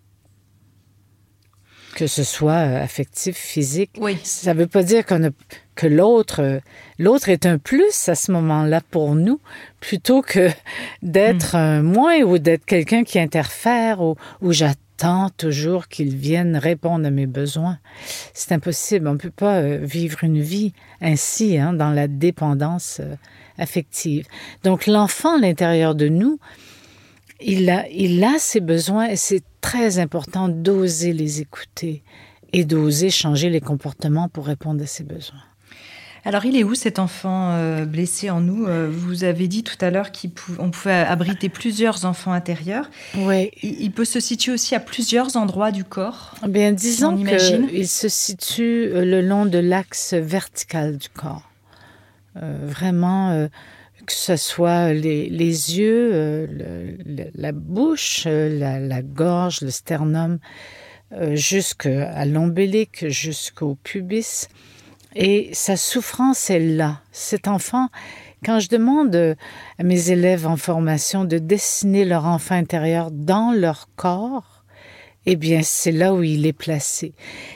Que ce soit affectif, physique. Oui. Ça ne veut pas dire que l'autre est un plus à ce moment-là pour nous, plutôt que d'être un moins ou d'être quelqu'un qui interfère ou j'attends toujours qu'il vienne répondre à mes besoins. C'est impossible. On ne peut pas vivre une vie ainsi, hein, dans la dépendance affective. Donc, l'enfant à l'intérieur de nous, il a ses besoins et c'est très important d'oser les écouter et d'oser changer les comportements pour répondre à ses besoins. Alors, il est où cet enfant blessé en nous ? Vous avez dit tout à l'heure qu'on pouvait abriter plusieurs enfants intérieurs. Oui. Il peut se situer aussi à plusieurs endroits du corps. Bien, disons qu'il se situe le long de l'axe vertical du corps. Vraiment, que ce soit les yeux, la bouche, la gorge, le sternum, jusqu'à l'ombilic, jusqu'au pubis. Et sa souffrance est là. Cet enfant, quand je demande à mes élèves en formation de dessiner leur enfant intérieur dans leur corps, eh bien, c'est là où il est placé.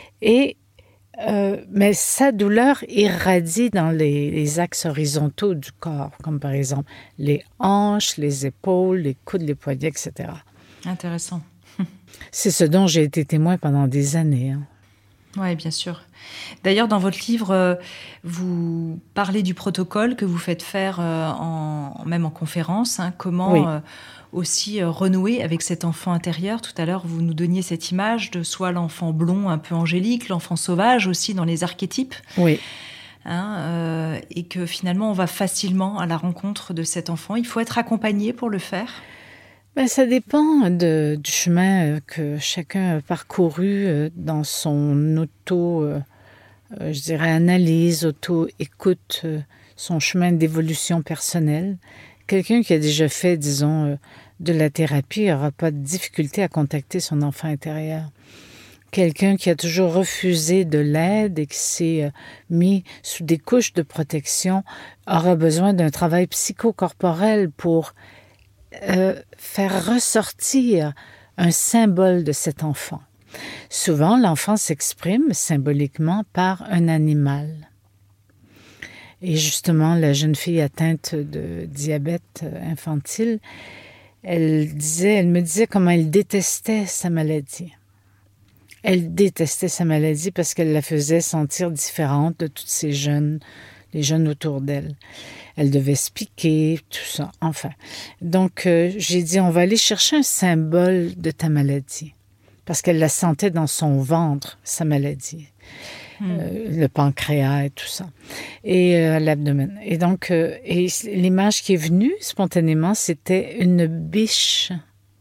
Mais sa douleur irradie dans les axes horizontaux du corps, comme par exemple les hanches, les épaules, les coudes, les poignets, etc. Intéressant. C'est ce dont j'ai été témoin pendant des années. Hein. Oui, bien sûr. D'ailleurs, dans votre livre, vous parlez du protocole que vous faites faire même en conférence. Hein, comment aussi renouer avec cet enfant intérieur. Tout à l'heure, vous nous donniez cette image de soit l'enfant blond un peu angélique, l'enfant sauvage aussi dans les archétypes. Oui. Hein, et que finalement, on va facilement à la rencontre de cet enfant. Il faut être accompagné pour le faire. Ben, ça dépend du chemin que chacun a parcouru dans son je dirais, analyse, auto-écoute son chemin d'évolution personnelle. Quelqu'un qui a déjà fait, disons, de la thérapie n'aura pas de difficulté à contacter son enfant intérieur. Quelqu'un qui a toujours refusé de l'aide et qui s'est mis sous des couches de protection aura besoin d'un travail psychocorporel pour faire ressortir un symbole de cet enfant. Souvent, l'enfant s'exprime symboliquement par un animal. Et justement, la jeune fille atteinte de diabète infantile, elle me disait comment elle détestait sa maladie. Elle détestait sa maladie parce qu'elle la faisait sentir différente de tous les jeunes autour d'elle. Elle devait se piquer, tout ça, enfin. Donc, j'ai dit, on va aller chercher un symbole de ta maladie. Parce qu'elle la sentait dans son ventre, sa maladie. Le pancréas et tout ça. Et l'abdomen. Et donc, et l'image qui est venue spontanément, c'était une biche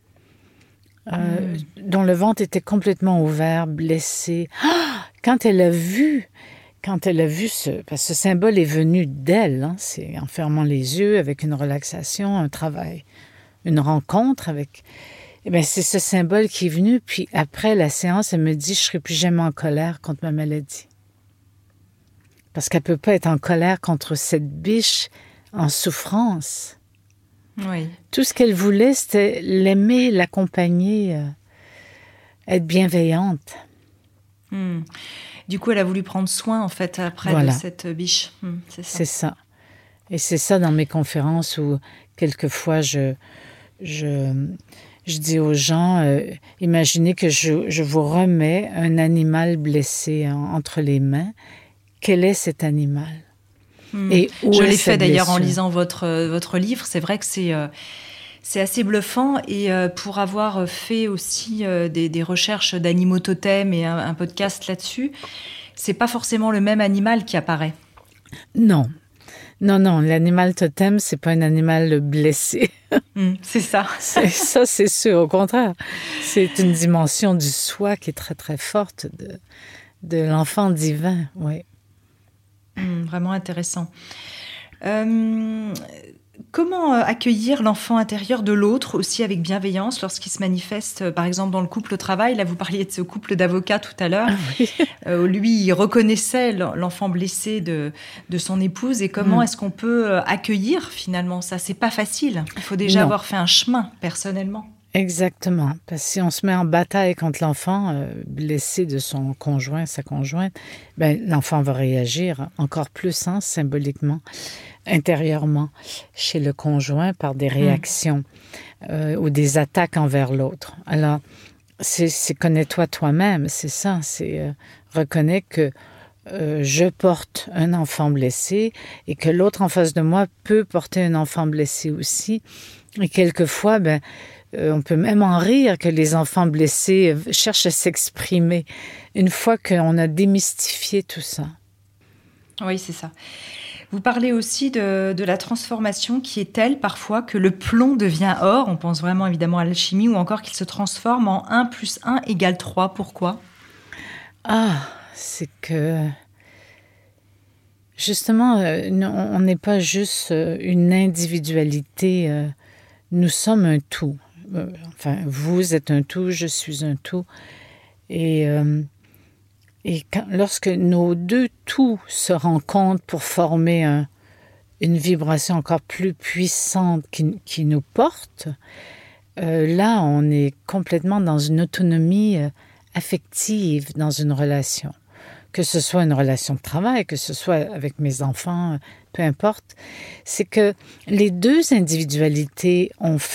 dont le ventre était complètement ouvert, blessé. Quand elle a vu parce que ce symbole est venu d'elle, hein, c'est en fermant les yeux, avec une relaxation, un travail, une rencontre avec... Eh bien, c'est ce symbole qui est venu, puis après la séance, elle me dit « Je ne serai plus jamais en colère contre ma maladie. » Parce qu'elle ne peut pas être en colère contre cette biche en souffrance. Oui. Tout ce qu'elle voulait, c'était l'aimer, l'accompagner, être bienveillante. Du coup, elle a voulu prendre soin, en fait, après de cette biche. C'est ça. Et c'est ça dans mes conférences où, quelquefois, je dis aux gens, imaginez que je vous remets un animal blessé entre les mains. Quel est cet animal? Et où je l'ai fait d'ailleurs en lisant votre livre. C'est vrai que c'est assez bluffant. Et pour avoir fait aussi des recherches d'animaux totems et un podcast là-dessus, c'est pas forcément le même animal qui apparaît. Non, l'animal totem, c'est pas un animal blessé. C'est ça. Ça, c'est sûr. Au contraire, c'est une dimension du soi qui est très, très forte de l'enfant divin, oui. Vraiment intéressant. Comment accueillir l'enfant intérieur de l'autre aussi avec bienveillance lorsqu'il se manifeste, par exemple, dans le couple au travail? Là, vous parliez de ce couple d'avocats tout à l'heure. Lui, il reconnaissait l'enfant blessé de son épouse. Et comment est-ce qu'on peut accueillir finalement ça? C'est pas facile. Il faut déjà avoir fait un chemin personnellement. Exactement. Parce que si on se met en bataille contre l'enfant blessé de son conjoint, sa conjointe, l'enfant va réagir encore plus symboliquement, intérieurement, chez le conjoint par des réactions ou des attaques envers l'autre. Alors, c'est connais-toi toi-même, c'est ça. C'est reconnais que je porte un enfant blessé et que l'autre en face de moi peut porter un enfant blessé aussi. Et quelquefois, on peut même en rire que les enfants blessés cherchent à s'exprimer une fois qu'on a démystifié tout ça. Oui, c'est ça. Vous parlez aussi de la transformation qui est telle parfois que le plomb devient or. On pense vraiment évidemment à l'alchimie ou encore qu'il se transforme en 1 + 1 = 3. Pourquoi? C'est que justement, on n'est pas juste une individualité. Nous sommes un tout. Enfin, vous êtes un tout, je suis un tout. Et lorsque nos deux tout se rencontrent pour former une vibration encore plus puissante qui nous porte, là, on est complètement dans une autonomie affective dans une relation. Que ce soit une relation de travail, que ce soit avec mes enfants, peu importe. C'est que les deux individualités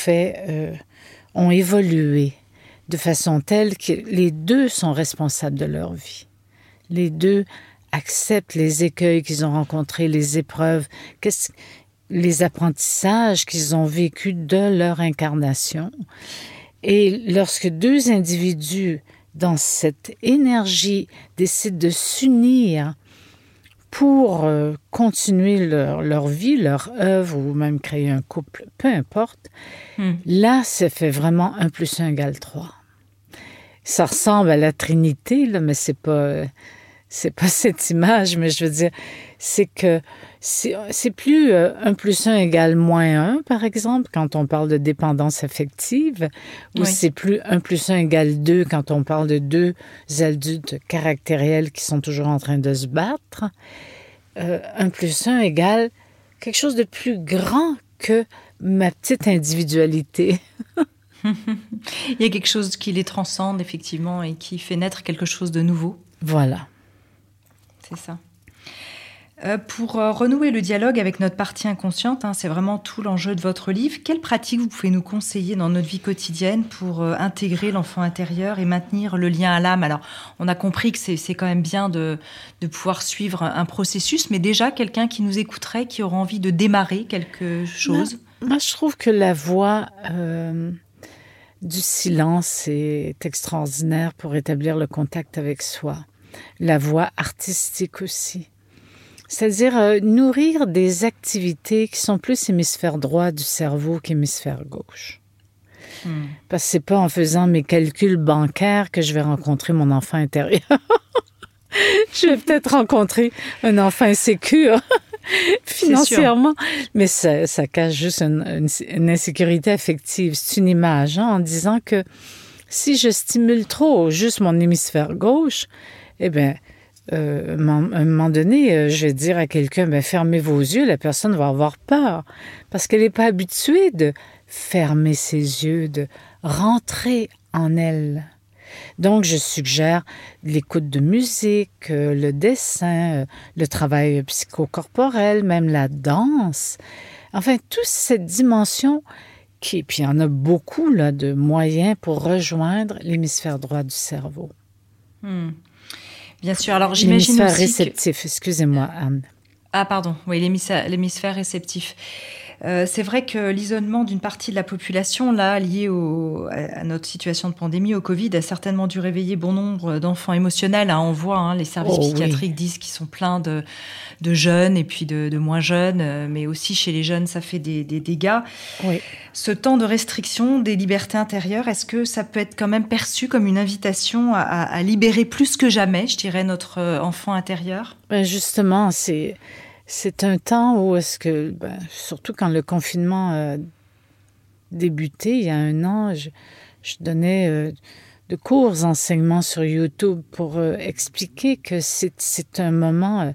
ont évolué de façon telle que les deux sont responsables de leur vie. Les deux acceptent les écueils qu'ils ont rencontrés, les épreuves, les apprentissages qu'ils ont vécus de leur incarnation. Et lorsque deux individus, dans cette énergie, décident de s'unir pour continuer leur vie, leur œuvre, ou même créer un couple, peu importe, là, ça fait vraiment 1 + 1 = 3. Ça ressemble à la Trinité, là, mais c'est pas c'est pas cette image, mais je veux dire, c'est que c'est plus 1 + 1 égale -1, par exemple, quand on parle de dépendance affective, ou Oui. c'est plus 1 + 1 égale 2 quand on parle de 2 adultes caractériels qui sont toujours en train de se battre. 1 + 1 égale quelque chose de plus grand que ma petite individualité. Il y a quelque chose qui les transcende, effectivement, et qui fait naître quelque chose de nouveau. Voilà. C'est ça. Pour renouer le dialogue avec notre partie inconsciente, c'est vraiment tout l'enjeu de votre livre. Quelles pratiques vous pouvez nous conseiller dans notre vie quotidienne pour intégrer l'enfant intérieur et maintenir le lien à l'âme? Alors, on a compris que c'est quand même bien de pouvoir suivre un processus, mais déjà, quelqu'un qui nous écouterait, qui aurait envie de démarrer quelque chose? Moi, je trouve que la voix du silence est extraordinaire pour établir le contact avec soi. La voix artistique aussi. C'est-à-dire nourrir des activités qui sont plus hémisphère droit du cerveau qu'hémisphère gauche. Parce que c'est pas en faisant mes calculs bancaires que je vais rencontrer mon enfant intérieur. Je vais peut-être rencontrer un enfant insécure financièrement, mais ça cache juste une insécurité affective. C'est une image, en disant que si je stimule trop juste mon hémisphère gauche, eh bien, à un moment donné, je vais dire à quelqu'un, fermez vos yeux, la personne va avoir peur, parce qu'elle n'est pas habituée de fermer ses yeux, de rentrer en elle. Donc, je suggère l'écoute de musique, le dessin, le travail psychocorporel, même la danse. Enfin, toute cette dimension puis il y en a beaucoup là, de moyens pour rejoindre l'hémisphère droit du cerveau. Bien sûr. Alors, j'imagine l'hémisphère aussi réceptif, excusez-moi, Anne. Ah, pardon. Oui, l'hémisphère réceptif. C'est vrai que l'isolement d'une partie de la population, là, lié à notre situation de pandémie, au Covid, a certainement dû réveiller bon nombre d'enfants émotionnels. On voit, les services psychiatriques disent qu'ils sont pleins de jeunes et puis de moins jeunes, mais aussi chez les jeunes, ça fait des dégâts. Oui. Ce temps de restriction des libertés intérieures, est-ce que ça peut être quand même perçu comme une invitation à libérer plus que jamais, je dirais, notre enfant intérieur? Justement, c'est un temps où est-ce que, surtout quand le confinement a débuté, il y a 1 an, je donnais de courts enseignements sur YouTube pour expliquer que c'était un moment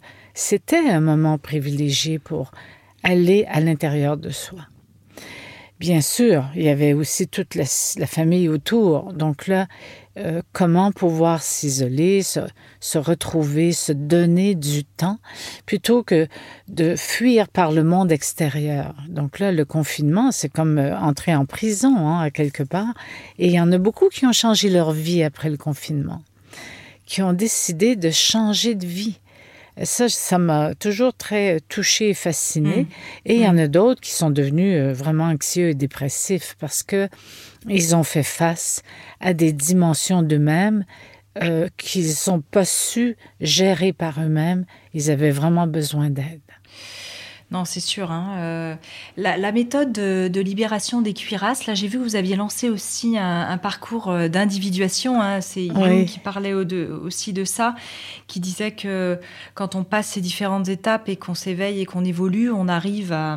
privilégié pour aller à l'intérieur de soi. Bien sûr, il y avait aussi toute la famille autour. Donc là, comment pouvoir s'isoler, se retrouver, se donner du temps, plutôt que de fuir par le monde extérieur. Donc là, le confinement, c'est comme entrer en prison, à quelque part. Et il y en a beaucoup qui ont changé leur vie après le confinement, qui ont décidé de changer de vie. Ça m'a toujours très touchée et fascinée. Et il y en a d'autres qui sont devenus vraiment anxieux et dépressifs parce que ils ont fait face à des dimensions d'eux-mêmes qu'ils n'ont pas su gérer par eux-mêmes. Ils avaient vraiment besoin d'aide. Non, c'est sûr. La méthode de libération des cuirasses, là, j'ai vu que vous aviez lancé aussi un parcours d'individuation. C'est Jung qui parlait aussi de ça, qui disait que quand on passe ces différentes étapes et qu'on s'éveille et qu'on évolue, on arrive à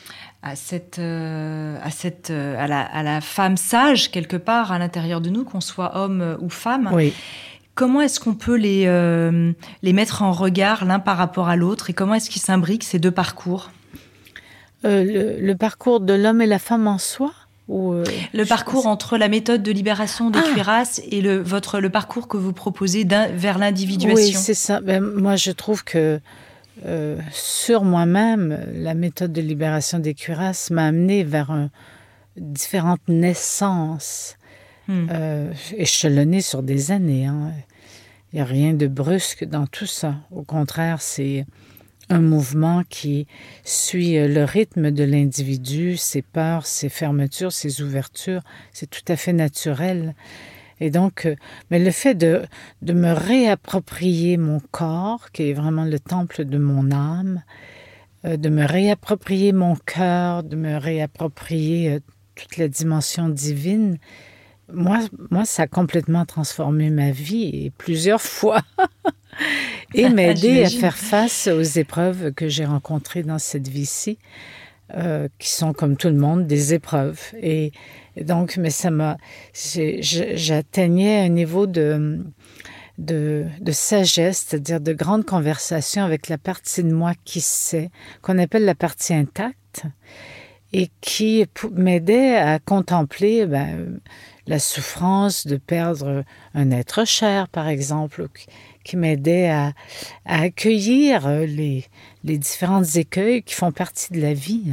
la femme sage, quelque part, à l'intérieur de nous, qu'on soit homme ou femme. Oui. Comment est-ce qu'on peut les mettre en regard l'un par rapport à l'autre et comment est-ce qu'ils s'imbriquent, ces 2 parcours? Le parcours de l'homme et la femme en soi le parcours entre la méthode de libération des cuirasses et le parcours que vous proposez vers l'individuation. Oui, c'est ça. Moi, je trouve que sur moi-même, la méthode de libération des cuirasses m'a amenée vers différentes naissances échelonnées sur des années. Il n'y a rien de brusque dans tout ça. Au contraire, c'est un mouvement qui suit le rythme de l'individu, ses peurs, ses fermetures, ses ouvertures. C'est tout à fait naturel. Et donc, mais le fait de me réapproprier mon corps, qui est vraiment le temple de mon âme, de me réapproprier mon cœur, de me réapproprier toute la dimension divine, moi, ça a complètement transformé ma vie et plusieurs fois. Et m'aider à faire face aux épreuves que j'ai rencontrées dans cette vie-ci, qui sont, comme tout le monde, des épreuves. Et donc, mais j'atteignais un niveau de sagesse, c'est-à-dire de grande conversation avec la partie de moi qui sait, qu'on appelle la partie intacte, et qui m'aidait à contempler la souffrance de perdre un être cher, par exemple, qui m'aidait à accueillir les différentes écueils qui font partie de la vie.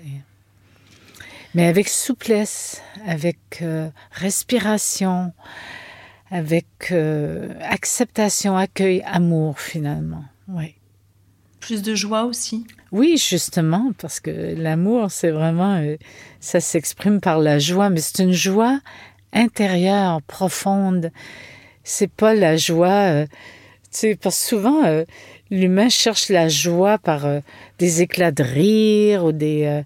Mais avec souplesse, avec respiration, avec acceptation, accueil, amour, finalement. Oui. Plus de joie aussi. Oui, justement, parce que l'amour, c'est vraiment... ça s'exprime par la joie, mais c'est une joie intérieure, profonde. C'est pas la joie... parce que souvent, l'humain cherche la joie par des éclats de rire ou des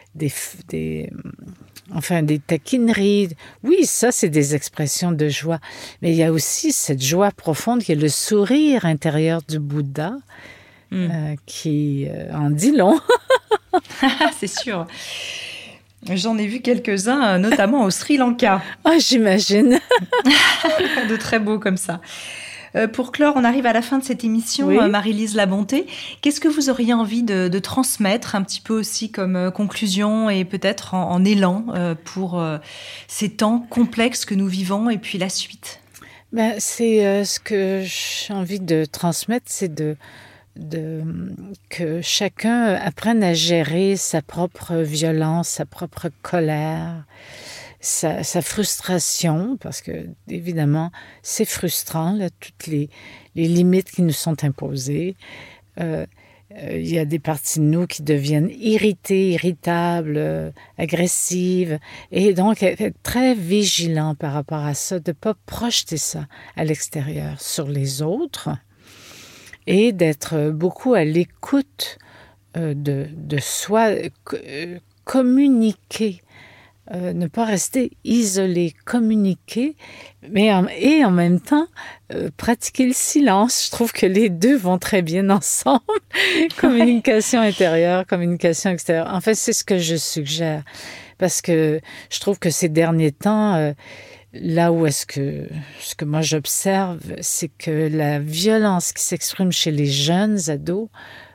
taquineries. Oui, ça, c'est des expressions de joie. Mais il y a aussi cette joie profonde qui est le sourire intérieur du Bouddha, qui en dit long. C'est sûr. J'en ai vu quelques-uns, notamment au Sri Lanka. Ah, j'imagine. De très beaux comme ça. Pour clore, on arrive à la fin de cette émission, oui. Marie-Lise Labonté. Qu'est-ce que vous auriez envie de transmettre un petit peu aussi comme conclusion et peut-être en élan pour ces temps complexes que nous vivons et puis la suite? C'est ce que j'ai envie de transmettre, c'est que chacun apprenne à gérer sa propre violence, sa propre colère, sa frustration, parce que, évidemment, c'est frustrant, là, toutes les limites qui nous sont imposées. Il y a des parties de nous qui deviennent irritées, irritables, agressives. Et donc, être très vigilant par rapport à ça, de ne pas projeter ça à l'extérieur sur les autres et d'être beaucoup à l'écoute de soi, communiquer. Ne pas rester isolé, communiquer, et en même temps pratiquer le silence. Je trouve que les deux vont très bien ensemble. Communication intérieure, communication extérieure. En fait, c'est ce que je suggère, parce que je trouve que ces derniers temps, là où ce que moi j'observe, c'est que la violence qui s'exprime chez les jeunes ados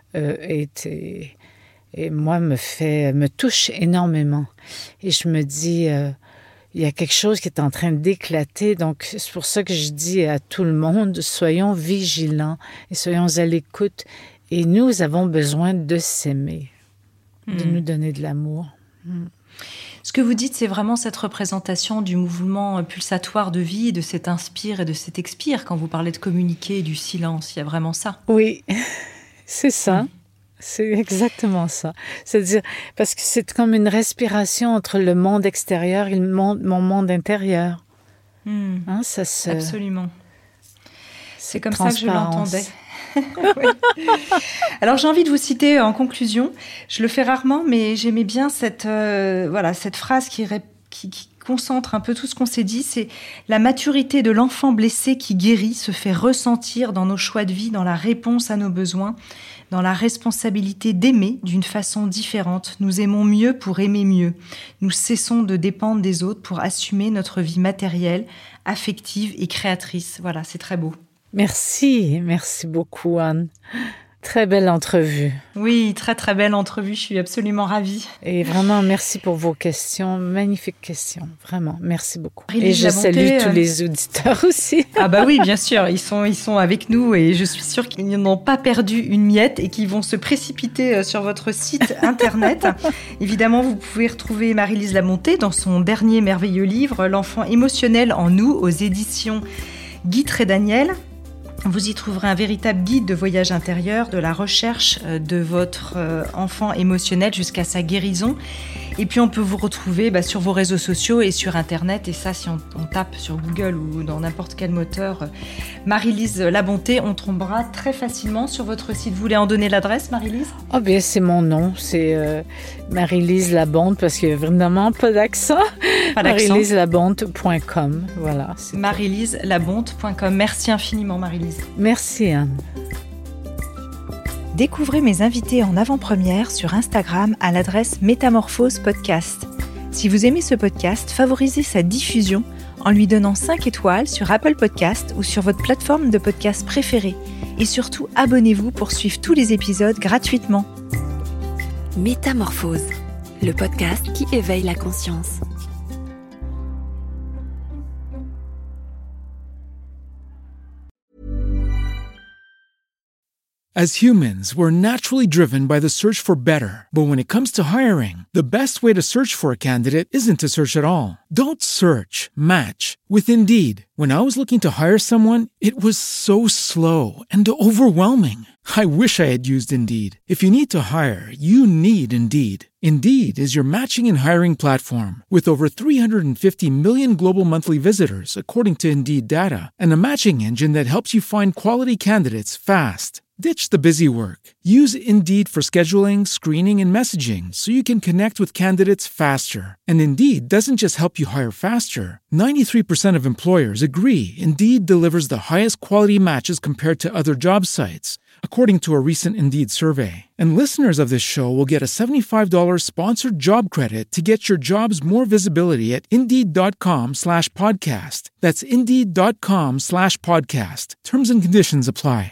et moi, me touche énormément. Et je me dis, il y a quelque chose qui est en train d'éclater. Donc, c'est pour ça que je dis à tout le monde, soyons vigilants et soyons à l'écoute. Et nous avons besoin de s'aimer, de nous donner de l'amour. Ce que vous dites, c'est vraiment cette représentation du mouvement pulsatoire de vie, de cet inspire et de cet expire. Quand vous parlez de communiquer et du silence, il y a vraiment ça. Oui, c'est ça. C'est exactement ça. C'est-à-dire, parce que c'est comme une respiration entre le monde extérieur et mon monde intérieur. Hein, Absolument. C'est comme ça que je l'entendais. Oui. Alors, j'ai envie de vous citer en conclusion. Je le fais rarement, mais j'aimais bien cette phrase qui concentre un peu tout ce qu'on s'est dit. C'est la maturité de l'enfant blessé qui guérit se fait ressentir dans nos choix de vie, dans la réponse à nos besoins, dans la responsabilité d'aimer d'une façon différente. Nous aimons mieux pour aimer mieux. Nous cessons de dépendre des autres pour assumer notre vie matérielle, affective et créatrice. Voilà, c'est très beau. Merci beaucoup Anne. Très belle entrevue. Oui, très très belle entrevue, je suis absolument ravie. Et vraiment, merci pour vos questions, magnifiques questions, vraiment, merci beaucoup. Et je salue tous les auditeurs aussi. Ah bah oui, bien sûr, ils sont avec nous et je suis sûre qu'ils n'ont pas perdu une miette et qu'ils vont se précipiter sur votre site internet. Évidemment, vous pouvez retrouver Marie-Lise Labonté dans son dernier merveilleux livre, L'enfant émotionnel en nous, aux éditions Guy Trédaniel. Vous y trouverez un véritable guide de voyage intérieur, de la recherche de votre enfant émotionnel jusqu'à sa guérison. Et puis, on peut vous retrouver sur vos réseaux sociaux et sur Internet. Et ça, si on tape sur Google ou dans n'importe quel moteur Marie-Lise Labonté, on tombera très facilement sur votre site. Vous voulez en donner l'adresse, Marie-Lise ? Oh bien, c'est mon nom. C'est Marie-Lise Labonté parce qu'il n'y a vraiment pas d'accent. Pas d'accent. MaryLiseLabonte.com. Voilà. MaryLiseLabonte.com. Merci infiniment, Marie-Lise. Merci, Anne. Découvrez mes invités en avant-première sur Instagram à l'adresse Métamorphose Podcast. Si vous aimez ce podcast, favorisez sa diffusion en lui donnant 5 étoiles sur Apple Podcast ou sur votre plateforme de podcast préférée. Et surtout, abonnez-vous pour suivre tous les épisodes gratuitement. Métamorphose, le podcast qui éveille la conscience. As humans, we're naturally driven by the search for better. But when it comes to hiring, the best way to search for a candidate isn't to search at all. Don't search, match with Indeed. When I was looking to hire someone, it was so slow and overwhelming. I wish I had used Indeed. If you need to hire, you need Indeed. Indeed is your matching and hiring platform with over 350 million global monthly visitors, according to Indeed data, and a matching engine that helps you find quality candidates fast. Ditch the busy work. Use Indeed for scheduling, screening, and messaging so you can connect with candidates faster. And Indeed doesn't just help you hire faster. 93% of employers agree Indeed delivers the highest quality matches compared to other job sites, according to a recent Indeed survey. And listeners of this show will get a $75 sponsored job credit to get your jobs more visibility at Indeed.com/podcast. That's Indeed.com/podcast. Terms and conditions apply.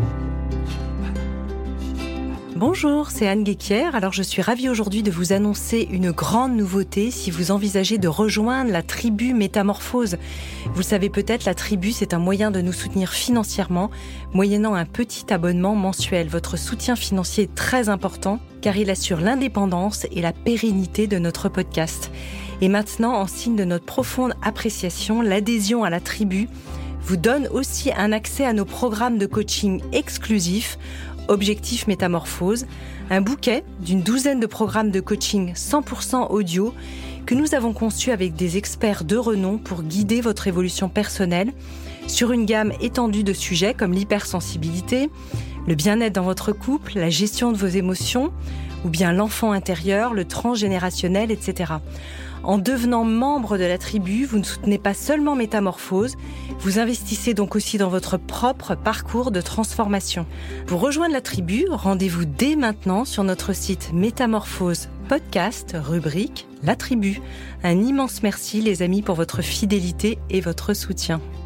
Bonjour, c'est Anne Guéquière. Alors je suis ravie aujourd'hui de vous annoncer une grande nouveauté si vous envisagez de rejoindre la tribu Métamorphose. Vous le savez peut-être, la tribu, c'est un moyen de nous soutenir financièrement, moyennant un petit abonnement mensuel. Votre soutien financier est très important car il assure l'indépendance et la pérennité de notre podcast. Et maintenant, en signe de notre profonde appréciation, l'adhésion à la tribu vous donne aussi un accès à nos programmes de coaching exclusifs, Objectif Métamorphose, un bouquet d'une douzaine de programmes de coaching 100% audio que nous avons conçus avec des experts de renom pour guider votre évolution personnelle sur une gamme étendue de sujets comme l'hypersensibilité, le bien-être dans votre couple, la gestion de vos émotions ou bien l'enfant intérieur, le transgénérationnel, etc. En devenant membre de la tribu, vous ne soutenez pas seulement Métamorphose, vous investissez donc aussi dans votre propre parcours de transformation. Pour rejoindre la tribu, rendez-vous dès maintenant sur notre site Métamorphose Podcast, rubrique La Tribu. Un immense merci les amis pour votre fidélité et votre soutien.